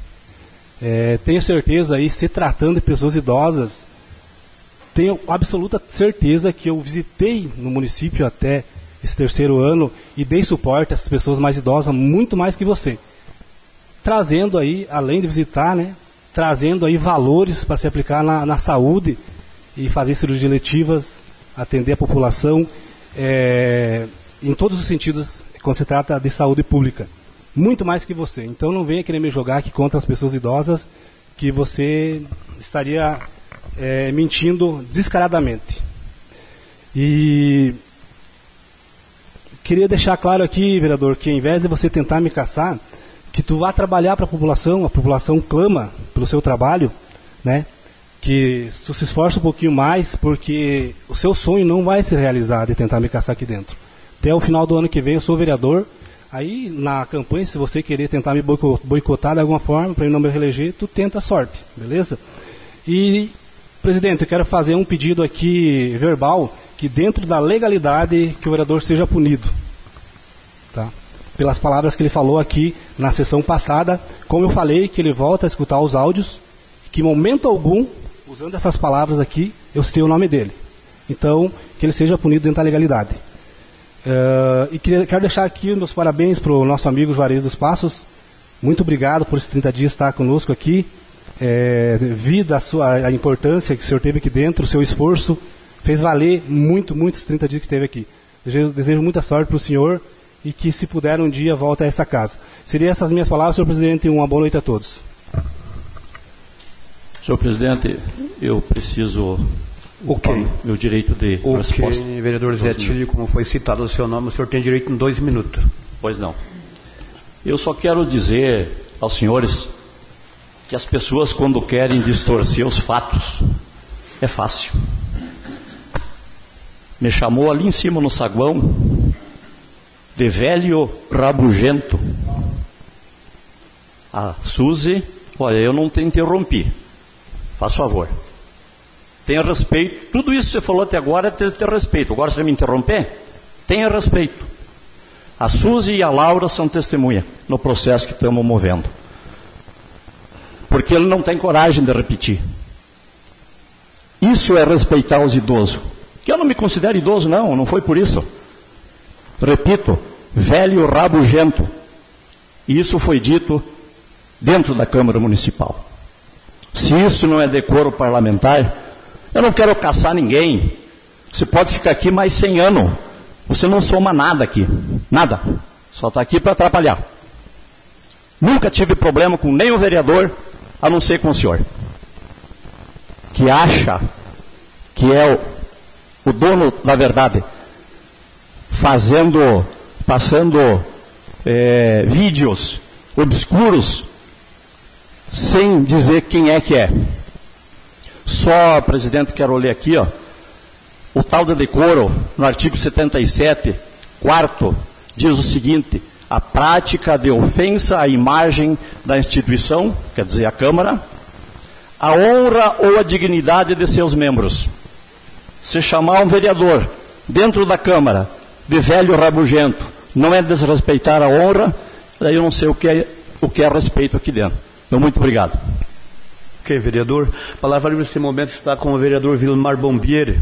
Tenho certeza aí, se tratando de pessoas idosas, tenho absoluta certeza que eu visitei no município até esse 3º ano e dei suporte a essas pessoas mais idosas, muito mais que você. Trazendo aí, além de visitar, né, trazendo aí valores para se aplicar na saúde e fazer cirurgias eletivas, atender a população, em todos os sentidos, quando se trata de saúde pública. Muito mais que você. Então não venha querer me jogar aqui contra as pessoas idosas, que você estaria mentindo descaradamente. E queria deixar claro aqui, vereador, que ao invés de você tentar me caçar, que tu vá trabalhar para a população clama pelo seu trabalho, né? Que tu se esforce um pouquinho mais, porque o seu sonho não vai se realizar de tentar me caçar aqui dentro. Até o final do ano que vem eu sou vereador. Aí, na campanha, se você querer tentar me boicotar de alguma forma, para eu não me reeleger, tu tenta a sorte, beleza? E, presidente, eu quero fazer um pedido aqui verbal, que dentro da legalidade, que o vereador seja punido. Tá? Pelas palavras que ele falou aqui na sessão passada, como eu falei, que ele volta a escutar os áudios, que em momento algum, usando essas palavras aqui, eu citei o nome dele. Então, que ele seja punido dentro da legalidade. E quero deixar aqui meus parabéns para o nosso amigo Juarez dos Passos. Muito obrigado por esses 30 dias estar conosco aqui. Vi a importância que o senhor teve aqui dentro, o seu esforço. Fez valer muito esses 30 dias que esteve aqui. Desejo muita sorte para o senhor e que, se puder, um dia volte a essa casa. Seriam essas minhas palavras, senhor presidente, e uma boa noite a todos. Senhor presidente, eu preciso... meu direito de resposta. Vereador Zé Tílio, como foi citado o seu nome, o senhor tem direito em 2 minutos. Pois não. Eu só quero dizer aos senhores que as pessoas, quando querem distorcer os fatos, é fácil. Me chamou ali em cima no saguão de velho rabugento. A Suzy, olha, eu não te interrompi. Faz favor. Tenha respeito. Tudo isso que você falou até agora é ter respeito. Agora você vai me interromper? Tenha respeito. A Suzy e a Laura são testemunha no processo que estamos movendo. Porque ele não tem coragem de repetir. Isso é respeitar os idosos. Que eu não me considero idoso, não foi por isso. Repito, velho rabugento. E isso foi dito dentro da Câmara Municipal. Se isso não é decoro parlamentar, eu não quero caçar ninguém. Você pode ficar aqui mais 100 anos. Você não soma nada aqui. Nada. Só está aqui para atrapalhar. Nunca tive problema com nenhum vereador, a não ser com o senhor. Que acha que é o dono da verdade. Passando vídeos obscuros, sem dizer quem é que é. Só, presidente, quero ler aqui, ó. O tal de decoro, no artigo 77, 4º, diz o seguinte: a prática de ofensa à imagem da instituição, quer dizer, a Câmara, a honra ou a dignidade de seus membros. Se chamar um vereador dentro da Câmara de velho rabugento, não é desrespeitar a honra, daí eu não sei o que é respeito aqui dentro. Então, muito obrigado. Ok, vereador. A palavra nesse momento está com o vereador Vilmar Bombieri.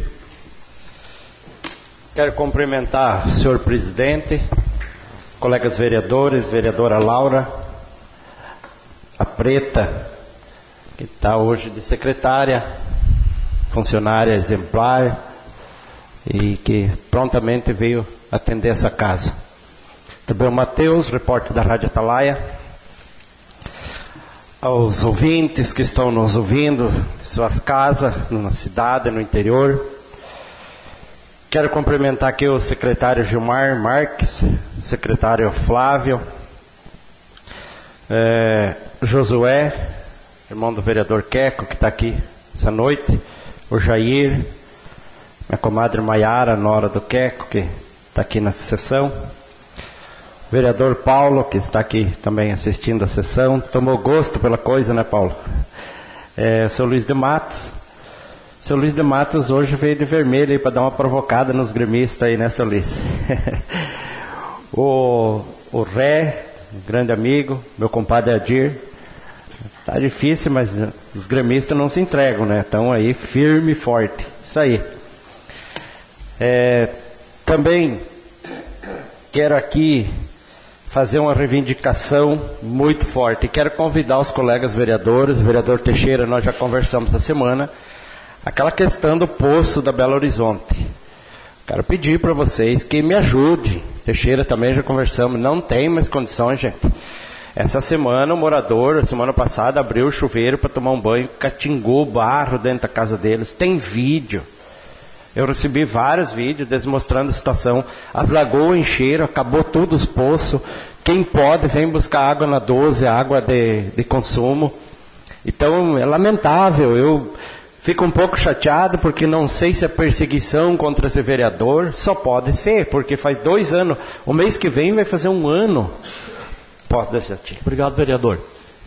Quero cumprimentar o senhor presidente, colegas vereadores, vereadora Laura, a Preta, que está hoje de secretária, funcionária exemplar e que prontamente veio atender essa casa. Também o Matheus, repórter da Rádio Atalaia, aos ouvintes que estão nos ouvindo, em suas casas, na cidade, no interior. Quero cumprimentar aqui o secretário Gilmar Marques, o secretário Flávio, Josué, irmão do vereador Queco, que está aqui essa noite, o Jair, minha comadre Maiara, nora do Queco, que está aqui na sessão, o vereador Paulo, que está aqui também assistindo a sessão, tomou gosto pela coisa, né, Paulo? O seu Luiz de Matos. O seu Luiz de Matos hoje veio de vermelho aí para dar uma provocada nos gremistas aí, né, seu Luiz? o Ré, grande amigo, meu compadre Adir. Tá difícil, mas os gremistas não se entregam, né? Estão aí firme e forte. Isso aí. Também quero aqui fazer uma reivindicação muito forte. Quero convidar os colegas vereadores, o vereador Teixeira, nós já conversamos essa semana, aquela questão do poço da Belo Horizonte. Quero pedir para vocês que me ajudem. Teixeira também já conversamos, não tem mais condições, gente. Essa semana o morador, semana passada, abriu o chuveiro para tomar um banho, catingou barro dentro da casa deles. Tem vídeo. Eu recebi vários vídeos mostrando a situação. As lagoas encheram, acabou tudo os poços. Quem pode, vem buscar água na 12, água de consumo. Então, é lamentável. Eu fico um pouco chateado porque não sei se é perseguição contra esse vereador. Só pode ser, porque faz 2 anos. O mês que vem vai fazer 1 ano. Posso deixar aqui. Obrigado, vereador.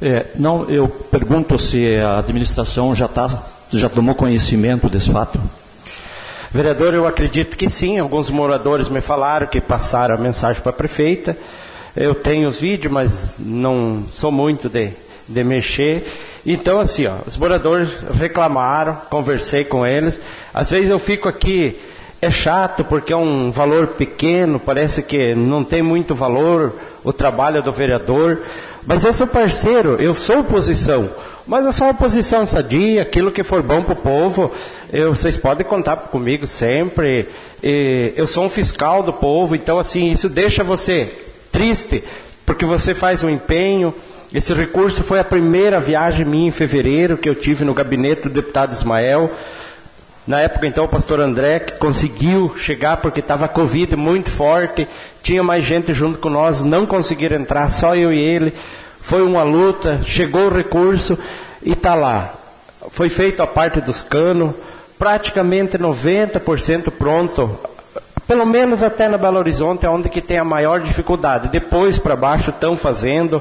Eu pergunto se a administração já tomou conhecimento desse fato. Vereador, eu acredito que sim. Alguns moradores me falaram que passaram a mensagem para a prefeita. Eu tenho os vídeos, mas não sou muito de mexer. Então, assim, os moradores reclamaram, conversei com eles. Às vezes eu fico aqui, é chato porque é um valor pequeno, parece que não tem muito valor o trabalho do vereador. Mas eu sou parceiro, eu sou oposição. Mas eu sou oposição sadia, aquilo que for bom para o povo, vocês podem contar comigo sempre. Eu sou um fiscal do povo, então assim, isso deixa você triste, porque você faz um empenho. Esse recurso foi a primeira viagem minha em fevereiro, que eu tive no gabinete do deputado Ismael. Na época, então, o pastor André, que conseguiu chegar porque estava a Covid muito forte, tinha mais gente junto com nós, não conseguiram entrar, só eu e ele. Foi uma luta, chegou o recurso e está lá. Foi feita a parte dos canos, praticamente 90% pronto, pelo menos até na Belo Horizonte, é onde que tem a maior dificuldade. Depois para baixo estão fazendo,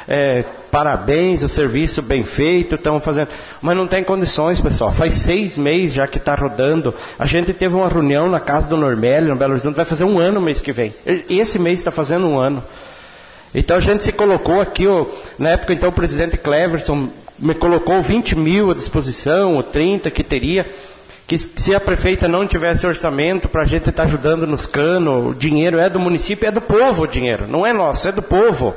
parabéns, o serviço bem feito, estão fazendo, mas não tem condições, pessoal. Faz 6 meses já que está rodando. A gente teve uma reunião na casa do Normélio, no Belo Horizonte, vai fazer 1 ano mês que vem. Esse mês está fazendo 1 ano. Então a gente se colocou aqui, na época então o presidente Cleverson me colocou 20 mil à disposição, ou 30 que teria, que se a prefeita não tivesse orçamento para a gente estar ajudando nos canos, o dinheiro é do município, é do povo o dinheiro, não é nosso, é do povo.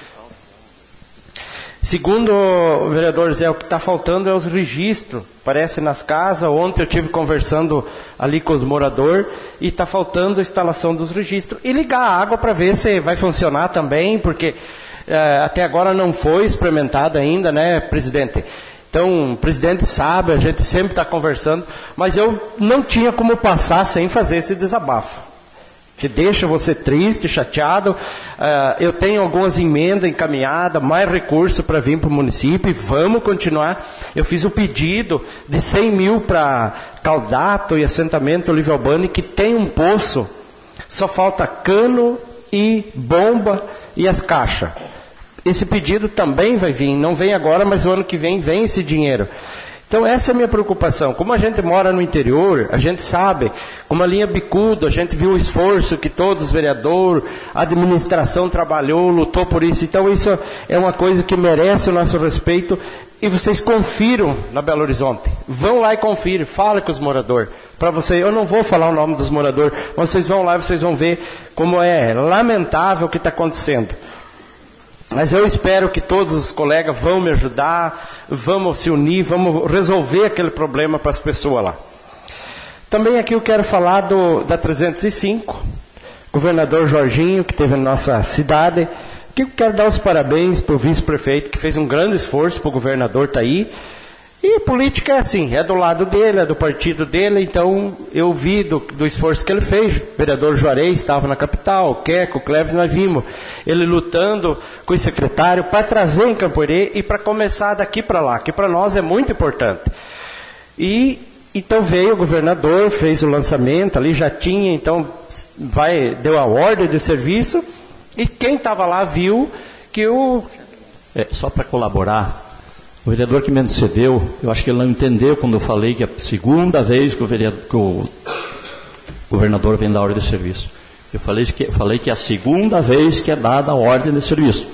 Segundo o vereador Zé, o que está faltando é os registros, parece nas casas. Ontem eu estive conversando ali com os moradores e está faltando a instalação dos registros. E ligar a água para ver se vai funcionar também, porque até agora não foi experimentado ainda, né, presidente? Então, o presidente sabe, a gente sempre está conversando, mas eu não tinha como passar sem fazer esse desabafo. que deixa você triste, chateado. Eu tenho algumas emendas encaminhadas, mais recursos para vir para o município, e vamos continuar. Eu fiz o pedido de 100 mil para Caldato e assentamento Olívio Albani, que tem um poço, só falta cano e bomba e as caixas. Esse pedido também vai vir, não vem agora, mas o ano que vem esse dinheiro. Então essa é a minha preocupação. Como a gente mora no interior, a gente sabe, como a linha bicuda, a gente viu o esforço que todos os vereadores, a administração trabalhou, lutou por isso. Então isso é uma coisa que merece o nosso respeito. E vocês confiram na Belo Horizonte. Vão lá e confiram, falem com os moradores. Para você, eu não vou falar o nome dos moradores, mas vocês vão lá e vocês vão ver como é lamentável o que está acontecendo. Mas eu espero que todos os colegas vão me ajudar, vamos se unir, vamos resolver aquele problema para as pessoas lá. Também aqui eu quero falar da 305, governador Jorginho, que teve na nossa cidade, que eu quero dar os parabéns para o vice-prefeito, que fez um grande esforço para o governador estar aí. E política é assim, é do lado dele, é do partido dele, então eu vi do esforço que ele fez. O vereador Juarez estava na capital, o Queco, o Cleves, nós vimos ele lutando com o secretário para trazer em Campoerê e para começar daqui para lá, que para nós é muito importante. E então veio o governador, fez o lançamento, ali já tinha, então deu a ordem de serviço, e quem estava lá viu que só para colaborar, o vereador que me antecedeu, eu acho que ele não entendeu quando eu falei que é a segunda vez que o governador vem dar ordem de serviço. Eu falei que é a segunda vez que é dada a ordem de serviço.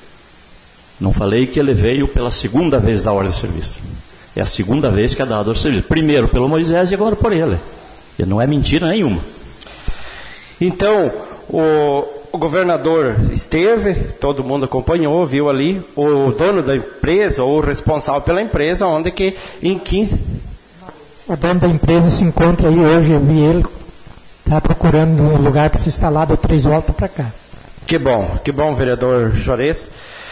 Não falei que ele veio pela segunda vez dar ordem de serviço. É a segunda vez que é dada a ordem de serviço. Primeiro pelo Moisés e agora por ele. E não é mentira nenhuma. Então, o governador esteve, todo mundo acompanhou, viu ali, o dono da empresa, ou o responsável pela empresa, onde que em 15... O dono da empresa se encontra aí hoje, eu vi ele, está procurando um lugar para se instalar, deu 3 voltas para cá. Que bom, vereador Juarez.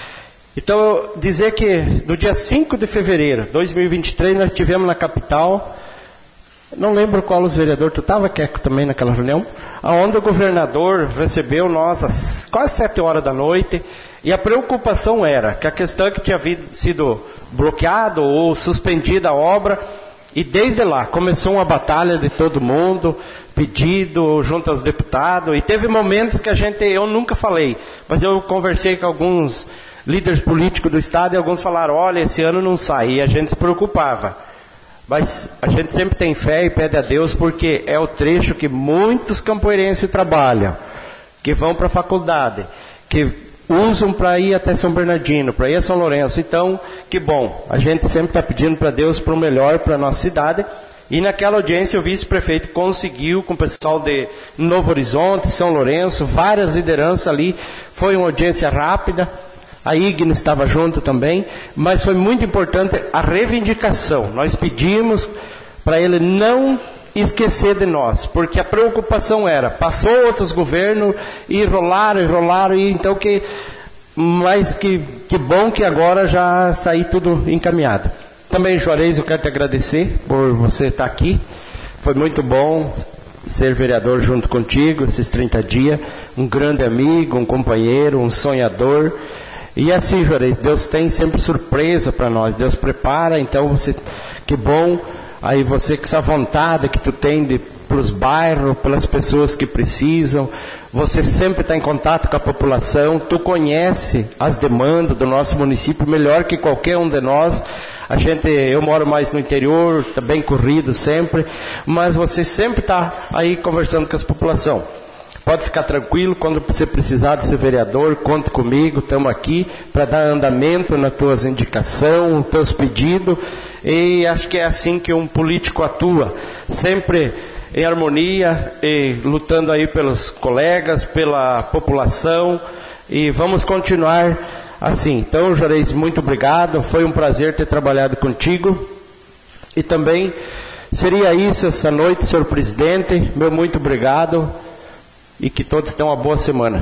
Então, dizer que no dia 5 de fevereiro de 2023, nós estivemos na capital. Não lembro qual os vereadores, tu estava, Queco, também naquela reunião, onde o governador recebeu nós às quase 7 horas da noite, e a preocupação era que a questão é que tinha sido bloqueado ou suspendida a obra, e desde lá começou uma batalha de todo mundo, pedido junto aos deputados, e teve momentos que eu nunca falei, mas eu conversei com alguns líderes políticos do estado, e alguns falaram, olha, esse ano não sai, e a gente se preocupava. Mas a gente sempre tem fé e pede a Deus, porque é o trecho que muitos campoerenses trabalham, que vão para a faculdade, que usam para ir até São Bernardino, para ir a São Lourenço. Então, que bom, a gente sempre está pedindo para Deus para o melhor para a nossa cidade. E naquela audiência o vice-prefeito conseguiu, com o pessoal de Novo Horizonte, São Lourenço, várias lideranças ali, foi uma audiência rápida. A Ignis estava junto também, mas foi muito importante a reivindicação. Nós pedimos para ele não esquecer de nós, porque a preocupação era, passou outros governos e enrolaram, e então mas que bom que agora já saí tudo encaminhado. Também, Juarez, eu quero te agradecer por você estar aqui. Foi muito bom ser vereador junto contigo esses 30 dias. Um grande amigo, um companheiro, um sonhador. E assim, Juarez, Deus tem sempre surpresa para nós, Deus prepara, então que bom, aí você com essa vontade que tu tem pelos bairros, pelas pessoas que precisam, você sempre está em contato com a população, tu conhece as demandas do nosso município melhor que qualquer um de nós. Eu moro mais no interior, está bem corrido sempre, mas você sempre está aí conversando com a população. Pode ficar tranquilo, quando você precisar de ser vereador, conte comigo, estamos aqui para dar andamento nas tuas indicações, nos teus pedidos, e acho que é assim que um político atua, sempre em harmonia, e lutando aí pelos colegas, pela população, e vamos continuar assim. Então, Juarez, muito obrigado, foi um prazer ter trabalhado contigo, e também seria isso essa noite, senhor presidente, meu muito obrigado, e que todos tenham uma boa semana.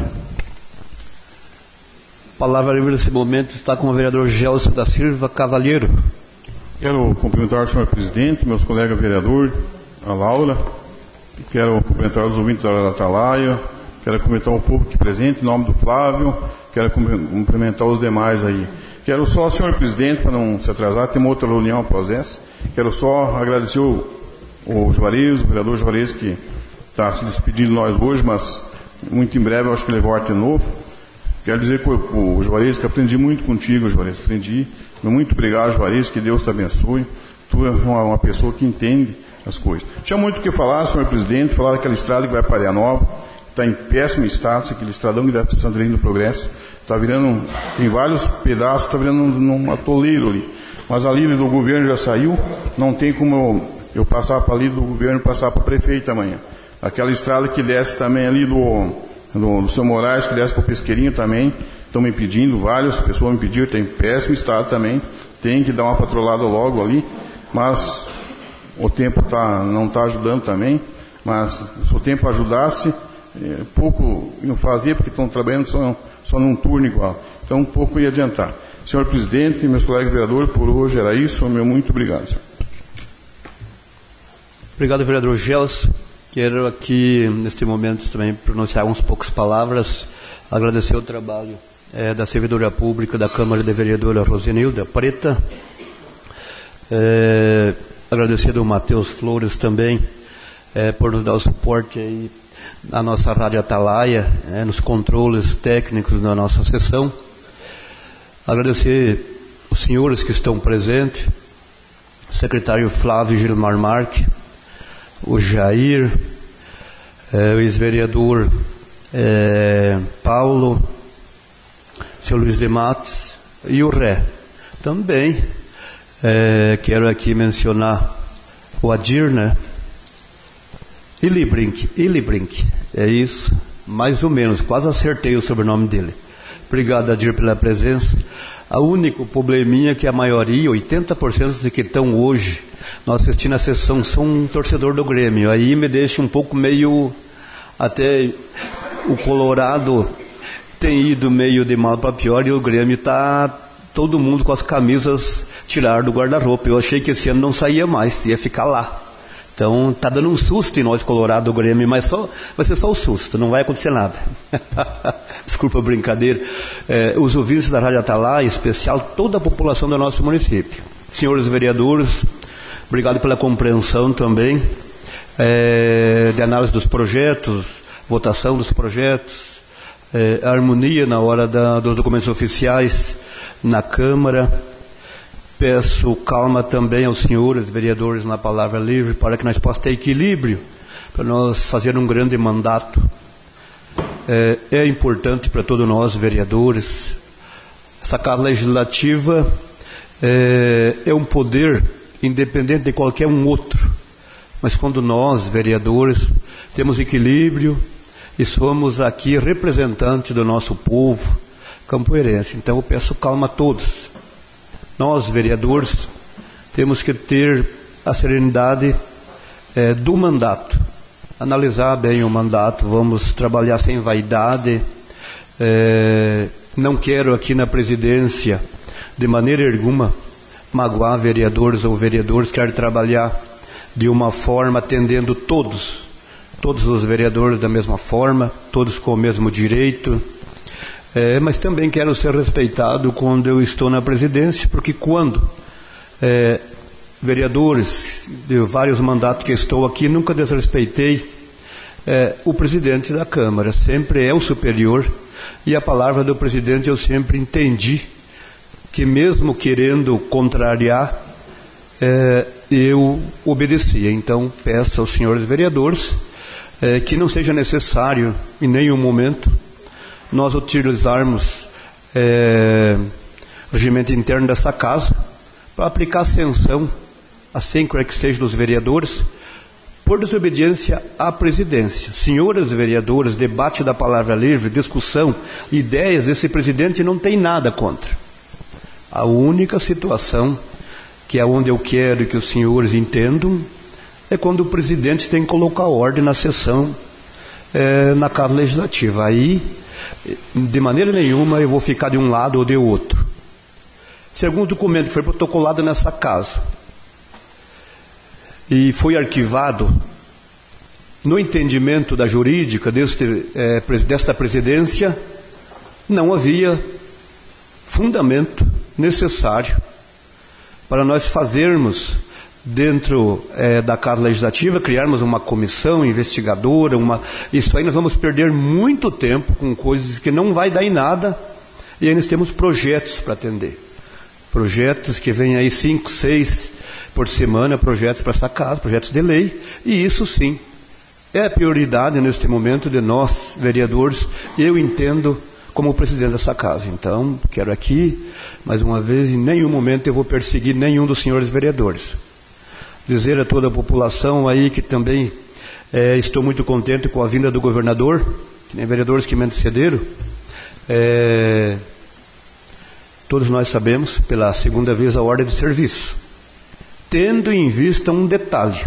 A palavra livre nesse momento está com o vereador Gelson da Silva Cavalheiro. Quero cumprimentar o senhor presidente, meus colegas vereadores, a Laura, Quero cumprimentar os ouvintes da Atalaia, quero cumprimentar o povo aqui presente, em nome do Flávio, quero cumprimentar os demais aí. Quero só, senhor presidente, para não se atrasar, tem uma outra reunião após essa, quero só agradecer o Juarez, o vereador Juarez, que está se despedindo de nós hoje, mas muito em breve eu acho que ele volta de novo. Quero dizer para o Juarez que aprendi muito contigo, Juarez, aprendi. Muito obrigado, Juarez, que Deus te abençoe. Tu é uma pessoa que entende as coisas. Tinha muito o que falar, senhor presidente, falar daquela estrada que vai para Areanova, está em péssimo estado, aquele estradão que deve para Santarém do Progresso, está virando, tem vários pedaços, está virando um atoleiro ali. Mas a líder do governo já saiu, não tem como eu passar para a líder do governo e passar para a prefeita amanhã. Aquela estrada que desce também ali do seu Moraes, que desce para o Pesqueirinho também, estão me pedindo, várias pessoas me pediram, tem péssimo estado também, tem que dar uma patrolhada logo ali, mas o tempo não está ajudando também, mas se o tempo ajudasse, pouco iam fazer, porque estão trabalhando só num turno igual, então pouco ia adiantar. Senhor presidente, meus colegas vereadores, por hoje era isso, meu muito obrigado, senhor. Obrigado, vereador Gelson. Quero aqui, neste momento, também pronunciar uns poucas palavras, agradecer o trabalho da servidora pública da Câmara de Vereadora Rosenilda Preta, agradecer do Matheus Flores também, por nos dar o suporte aí na nossa Rádio Atalaia, nos controles técnicos da nossa sessão, agradecer os senhores que estão presentes, secretário Flávio Gilmar Marque, o Jair, o ex-vereador Paulo, seu Luiz de Matos e o Ré. Também quero aqui mencionar o Adir, né? Ilibrink, é isso, mais ou menos, quase acertei o sobrenome dele. Obrigado, Adir, pela presença. O único probleminha é que a maioria, 80% de que estão hoje nós assistindo a sessão são um torcedor do Grêmio, aí me deixa um pouco meio, até o Colorado tem ido meio de mal para pior e o Grêmio está todo mundo com as camisas tiradas do guarda-roupa. Eu achei que esse ano não saía mais, ia ficar lá. Então está dando um susto em nós, Colorado, do Grêmio, mas vai ser só o susto, não vai acontecer nada. Desculpa a brincadeira. Os ouvintes da Rádio Atalaia, em especial toda a população do nosso município. Senhores vereadores, obrigado pela compreensão também, de análise dos projetos, votação dos projetos, harmonia na hora dos documentos oficiais na Câmara. Peço calma também aos senhores vereadores na palavra livre, para que nós possamos ter equilíbrio, para nós fazer um grande mandato. É importante para todos nós, vereadores. Essa Casa Legislativa é um poder independente de qualquer um outro, mas quando nós, vereadores, temos equilíbrio e somos aqui representantes do nosso povo campoerense. Então eu peço calma a todos. Nós, vereadores, temos que ter a serenidade do mandato, analisar bem o mandato, vamos trabalhar sem vaidade. Não quero aqui na presidência, de maneira alguma, magoar vereadores ou vereadores, quero trabalhar de uma forma atendendo todos os vereadores da mesma forma, todos com o mesmo direito. Mas também quero ser respeitado quando eu estou na presidência, porque quando vereadores de vários mandatos que estou aqui, nunca desrespeitei o presidente da Câmara, sempre é o superior, e a palavra do presidente eu sempre entendi que mesmo querendo contrariar, eu obedecia. Então peço aos senhores vereadores que não seja necessário em nenhum momento nós utilizarmos o regimento interno dessa casa para aplicar a sanção, assim que esteja dos vereadores, por desobediência à presidência. Senhores vereadores, debate da palavra livre, discussão, ideias, esse presidente não tem nada contra. A única situação, que é onde eu quero que os senhores entendam, é quando o presidente tem que colocar ordem na sessão na Casa Legislativa. Aí, de maneira nenhuma, eu vou ficar de um lado ou de outro. Se algum documento que foi protocolado nessa casa e foi arquivado no entendimento da jurídica desta presidência, não havia fundamento necessário para nós fazermos, dentro da Casa Legislativa, criarmos uma comissão investigadora, isso aí nós vamos perder muito tempo com coisas que não vai dar em nada, e aí nós temos projetos para atender. Projetos que vêm aí 5, 6 por semana, projetos para essa casa, projetos de lei, e isso sim é a prioridade neste momento de nós, vereadores, eu entendo como presidente dessa casa. Então, quero aqui, mais uma vez, em nenhum momento eu vou perseguir nenhum dos senhores vereadores. Dizer a toda a população aí que também estou muito contente com a vinda do governador, que nem vereadores que me antecederam. Todos nós sabemos, pela segunda vez, a ordem de serviço. Tendo em vista um detalhe,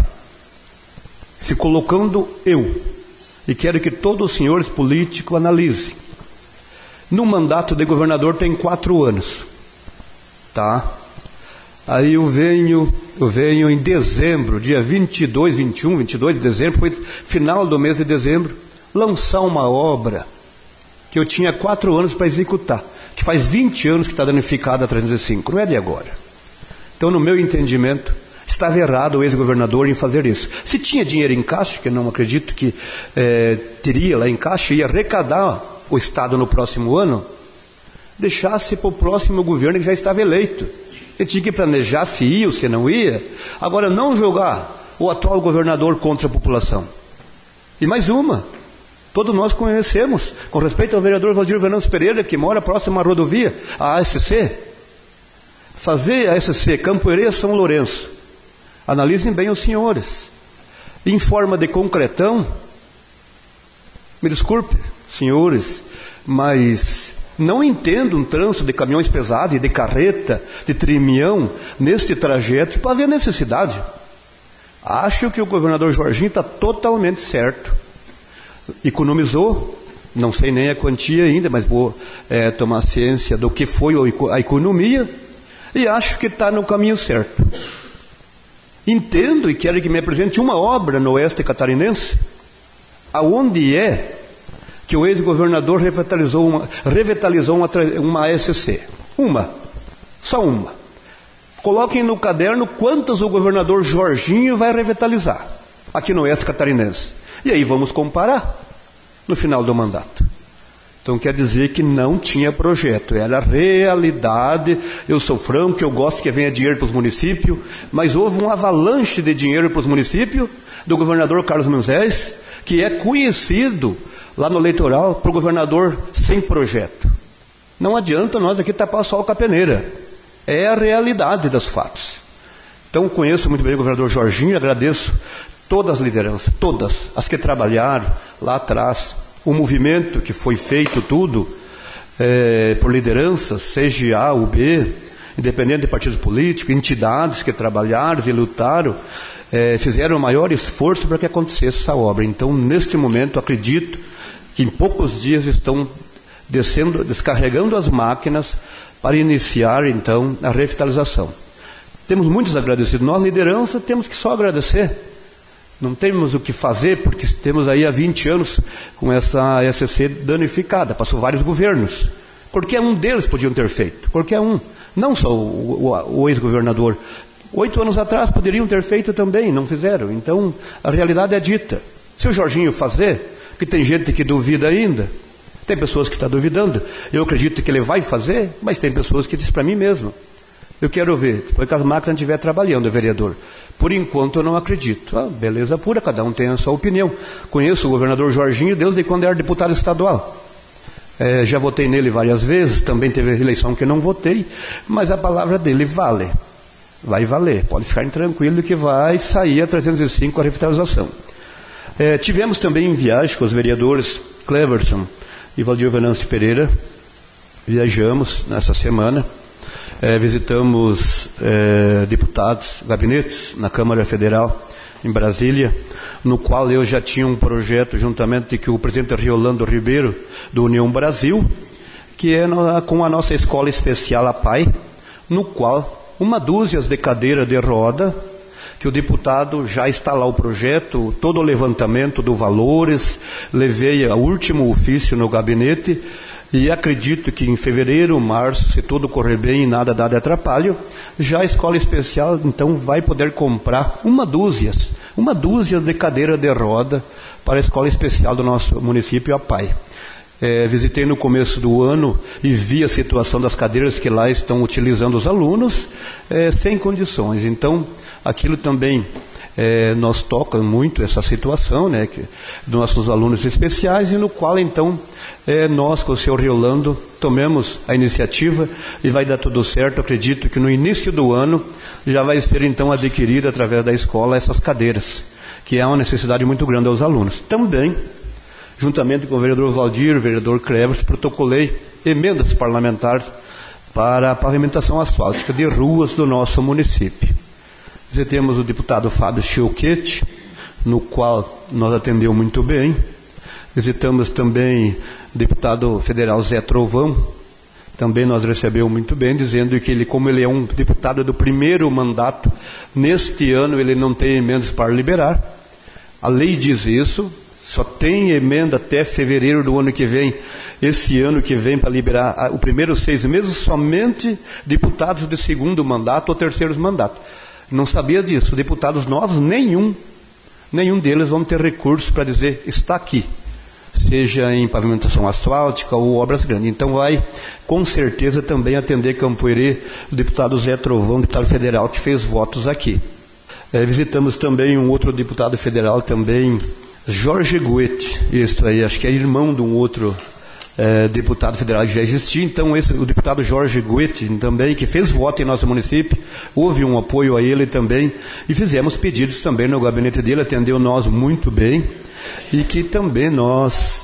se colocando eu, e quero que todos os senhores políticos analisem, no mandato de governador tem 4 anos, tá? Aí eu venho em dezembro, dia 22 de dezembro, foi final do mês de dezembro, lançar uma obra que eu tinha 4 anos para executar, que faz 20 anos que está danificada a 305, não é de agora. Então, no meu entendimento, estava errado o ex-governador em fazer isso. Se tinha dinheiro em caixa, que não acredito que teria lá em caixa, ia arrecadar o Estado no próximo ano, deixasse para o próximo governo que já estava eleito. Ele tinha que planejar se ia ou se não ia. Agora, não jogar o atual governador contra a população. E mais uma, todos nós conhecemos, com respeito ao vereador Valdir Venâncio Pereira, que mora próximo à rodovia, a ASC. Fazer a ASC Campo Herê São Lourenço. Analisem bem os senhores. Em forma de concretão, me desculpe, senhores, mas não entendo um trânsito de caminhões pesados, e de carreta, de trimião, neste trajeto, para haver necessidade. Acho que o governador Jorginho está totalmente certo. Economizou, não sei nem a quantia ainda, mas vou tomar ciência do que foi a economia, e acho que está no caminho certo. Entendo e quero que me apresente uma obra no oeste catarinense, aonde que o ex-governador revitalizou uma ASC. Só uma. Coloquem no caderno quantas o governador Jorginho vai revitalizar aqui no oeste catarinense. E aí vamos comparar no final do mandato. Então quer dizer que não tinha projeto, era realidade. Eu sou franco, eu gosto que venha dinheiro para os municípios, mas houve um avalanche de dinheiro para os municípios do governador Carlos Moisés, que é conhecido lá no eleitoral para o governador sem projeto. Não adianta nós aqui tapar só com a peneira. É a realidade dos fatos. Então conheço muito bem o governador Jorginho, agradeço todas as lideranças, todas as que trabalharam lá atrás, o movimento que foi feito tudo por lideranças, seja A ou B, independente de partidos políticos, entidades que trabalharam e lutaram, fizeram o maior esforço para que acontecesse essa obra. Então, neste momento, acredito que em poucos dias estão descarregando as máquinas para iniciar, então, a revitalização. Temos muitos agradecidos. Nós, liderança, temos que só agradecer. Não temos o que fazer, porque temos aí há 20 anos com essa ASC danificada. Passou vários governos. Qualquer um deles podiam ter feito. Qualquer um. Não só o ex-governador. 8 anos atrás poderiam ter feito também, não fizeram. Então, a realidade é dita. Se o Jorginho fazer, que tem gente que duvida ainda, tem pessoas que estão duvidando. Eu acredito que ele vai fazer, mas tem pessoas que dizem para mim mesmo. Eu quero ver, depois que as máquinas estiverem trabalhando, vereador. Por enquanto eu não acredito. Beleza pura, cada um tem a sua opinião. Conheço o governador Jorginho desde quando era deputado estadual. Já votei nele várias vezes, também teve eleição que não votei, mas a palavra dele vale. Vai valer, pode ficar tranquilo que vai sair a 305 a revitalização. Tivemos também em viagem com os vereadores Cleverson e Valdir Venâncio Pereira. Viajamos nessa semana. Visitamos deputados, gabinetes na Câmara Federal em Brasília, no qual eu já tinha um projeto juntamente com o presidente Riolando Ribeiro do União Brasil, que é com a nossa escola especial APAI, no qual uma dúzia de cadeira de roda que o deputado já está lá o projeto, todo o levantamento dos valores, levei o último ofício no gabinete e acredito que em fevereiro, março, se tudo correr bem e nada dá de atrapalho, já a escola especial então vai poder comprar uma dúzia de cadeira de roda para a escola especial do nosso município, a PAI. Visitei no começo do ano e vi a situação das cadeiras que lá estão utilizando os alunos sem condições. Então, aquilo também nós toca muito essa situação, né, dos nossos alunos especiais, e no qual então nós com o senhor Riolando tomemos a iniciativa e vai dar tudo certo. Acredito que no início do ano já vai ser então adquirida através da escola essas cadeiras, que é uma necessidade muito grande aos alunos. Também, juntamente com o vereador Valdir, o vereador Cleves, protocolei emendas parlamentares para a pavimentação asfáltica de ruas do nosso município. Visitemos o deputado Fábio Chioquete, no qual nós atendeu muito bem. Visitamos também o deputado federal Zé Trovão, também nós recebeu muito bem, dizendo que ele, como ele é um deputado do primeiro mandato, neste ano ele não tem emendas para liberar. A lei diz isso, só tem emenda até fevereiro do ano que vem, esse ano que vem, para liberar os primeiros 6 meses, somente deputados de segundo mandato ou terceiros mandatos. Não sabia disso. Deputados novos, nenhum deles vão ter recurso para dizer, está aqui, seja em pavimentação asfáltica ou obras grandes. Então vai, com certeza, também atender Campo Herê, o deputado Zé Trovão, deputado federal, que fez votos aqui. Visitamos também um outro deputado federal também, Jorge Goethe, isso aí, acho que é irmão de um outro deputado federal que já existia. Então o deputado Jorge Goethe também, que fez voto em nosso município, houve um apoio a ele também, e fizemos pedidos também no gabinete dele, atendeu nós muito bem, e que também nós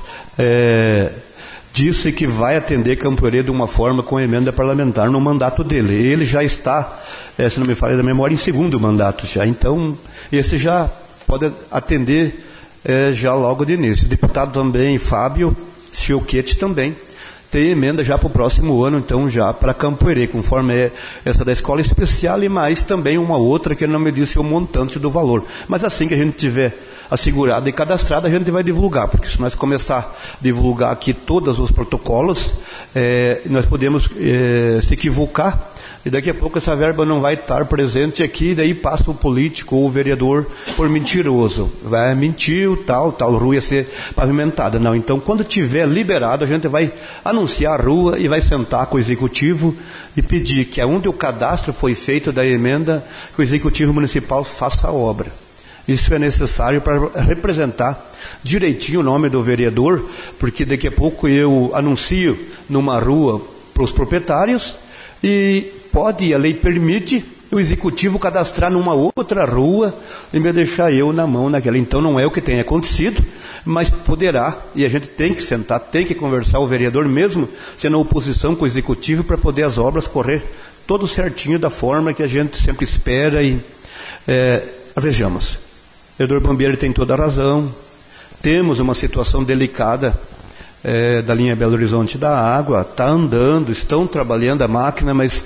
disse que vai atender Campo Herê de uma forma com emenda parlamentar no mandato dele. Ele já está, se não me falha da memória, em segundo mandato já, então esse já pode atender já logo de início. O deputado também Fábio Chioquete também tem emenda já para o próximo ano, então já para Campo Herê, conforme essa da escola especial, e mais também uma outra que ele não me disse o montante do valor. Mas assim que a gente tiver assegurado e cadastrado, a gente vai divulgar, porque se nós começar a divulgar aqui todos os protocolos, nós podemos se equivocar, e daqui a pouco essa verba não vai estar presente aqui, e daí passa o político ou o vereador por mentiroso. Vai mentir, tal rua ia ser pavimentada. Não, então quando tiver liberado, a gente vai anunciar a rua e vai sentar com o executivo e pedir que onde o cadastro foi feito da emenda, que o executivo municipal faça a obra. Isso é necessário para representar direitinho o nome do vereador, porque daqui a pouco eu anuncio numa rua para os proprietários e a lei permite o executivo cadastrar numa outra rua e me deixar eu na mão naquela. Então não é o que tem acontecido, mas poderá, e a gente tem que sentar, tem que conversar, o vereador mesmo sendo oposição com o executivo, para poder as obras correr todo certinho da forma que a gente sempre espera. E vejamos, o vereador Bambieri tem toda a razão, temos uma situação delicada da linha Belo Horizonte da água, está andando, estão trabalhando a máquina, mas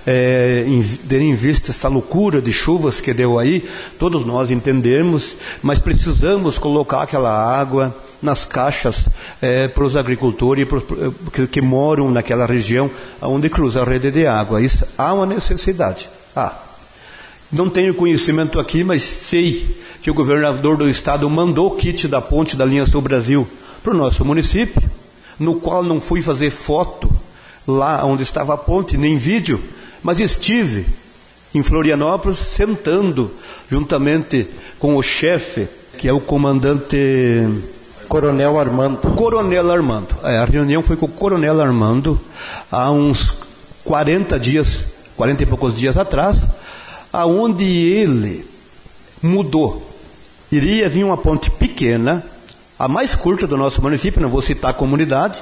em vista essa loucura de chuvas que deu aí, todos nós entendemos, mas precisamos colocar aquela água nas caixas para os agricultores que moram naquela região onde cruza a rede de água. Isso há uma necessidade. Não tenho conhecimento aqui, mas sei que o governador do estado mandou o kit da ponte da linha Sul Brasil para o nosso município, no qual não fui fazer foto lá onde estava a ponte, nem vídeo, mas estive em Florianópolis sentando juntamente com o chefe, que é o comandante Coronel Armando. A reunião foi com o Coronel Armando há uns 40 e poucos dias atrás, aonde ele mudou. Iria vir uma ponte pequena, a mais curta do nosso município, não vou citar a comunidade,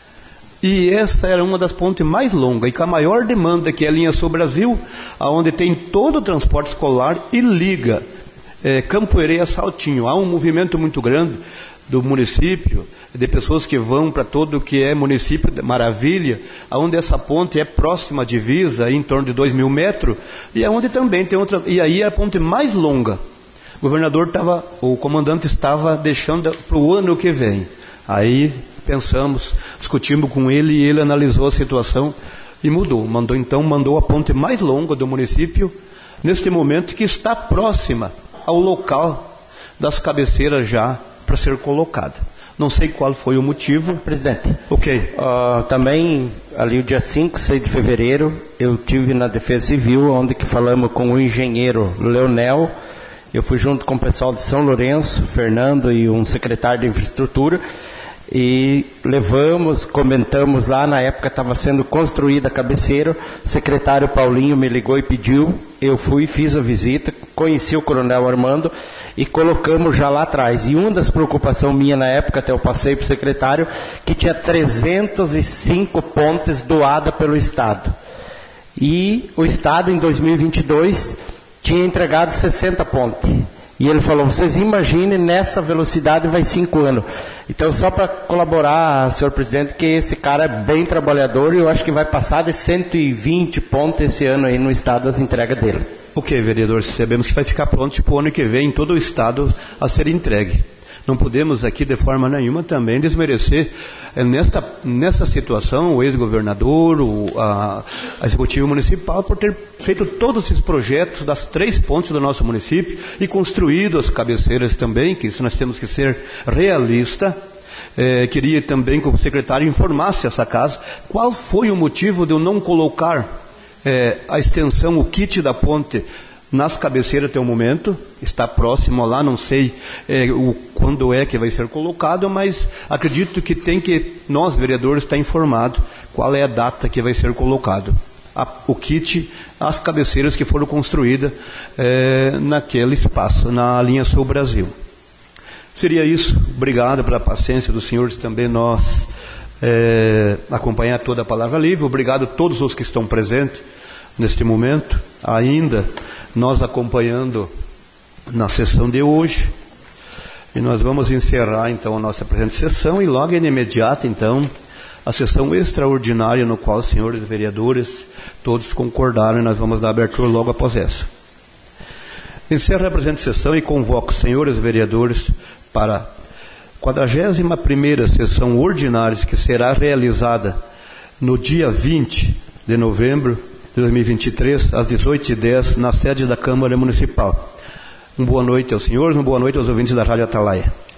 e essa era uma das pontes mais longas e com a maior demanda, que é a linha Sul Brasil, onde tem todo o transporte escolar e liga Campo Herê a Saltinho. Há um movimento muito grande do município, de pessoas que vão para todo o que é município Maravilha, onde essa ponte é próxima à divisa, em torno de 2.000 metros, e onde também tem outra, e aí é a ponte mais longa. O comandante estava deixando para o ano que vem. Aí pensamos, discutimos com ele e ele analisou a situação e mandou a ponte mais longa do município, neste momento, que está próxima ao local das cabeceiras já para ser colocada. Não sei qual foi o motivo. Presidente. Ok. Também, ali o dia 5, 6 de fevereiro, eu tive na Defesa Civil, onde que falamos com o engenheiro Leonel. Eu fui junto com o pessoal de São Lourenço, Fernando e um secretário de infraestrutura, e comentamos lá, na época estava sendo construída a cabeceira, o secretário Paulinho me ligou e pediu, eu fui, fiz a visita, conheci o coronel Armando e colocamos já lá atrás. E uma das preocupações minha na época, até eu passei para o secretário, que tinha 305 pontes doadas pelo Estado. E o Estado, em 2022, tinha entregado 60 pontes. E ele falou, vocês imaginem, nessa velocidade vai 5 anos. Então, só para colaborar, senhor presidente, que esse cara é bem trabalhador e eu acho que vai passar de 120 pontos esse ano aí no estado das entregas dele. Ok, vereador, sabemos que vai ficar pronto para o ano que vem em todo o estado a ser entregue. Não podemos aqui, de forma nenhuma, também desmerecer, nesta situação, o ex-governador, a executiva municipal, por ter feito todos esses projetos das 3 pontes do nosso município e construído as cabeceiras também, que isso nós temos que ser realista. Queria também que o secretário informasse essa casa qual foi o motivo de eu não colocar a extensão, o kit da ponte, nas cabeceiras até o momento. Está próximo lá, não sei quando é que vai ser colocado, mas acredito que nós, vereadores, estar informado qual é a data que vai ser colocado. O kit, as cabeceiras que foram construídas naquele espaço, na linha Sul Brasil. Seria isso. Obrigado pela paciência dos senhores também, nós acompanhar toda a palavra livre. Obrigado a todos os que estão presentes neste momento, ainda nós acompanhando na sessão de hoje, e nós vamos encerrar então a nossa presente sessão e logo em imediato então a sessão extraordinária no qual os senhores vereadores todos concordaram, e nós vamos dar abertura logo após essa. Encerro a presente sessão e convoco os senhores vereadores para a 41ª sessão ordinária, que será realizada no dia 20 de novembro de 2023, às 18h10, na sede da Câmara Municipal. Uma boa noite aos senhores, uma boa noite aos ouvintes da Rádio Atalaia.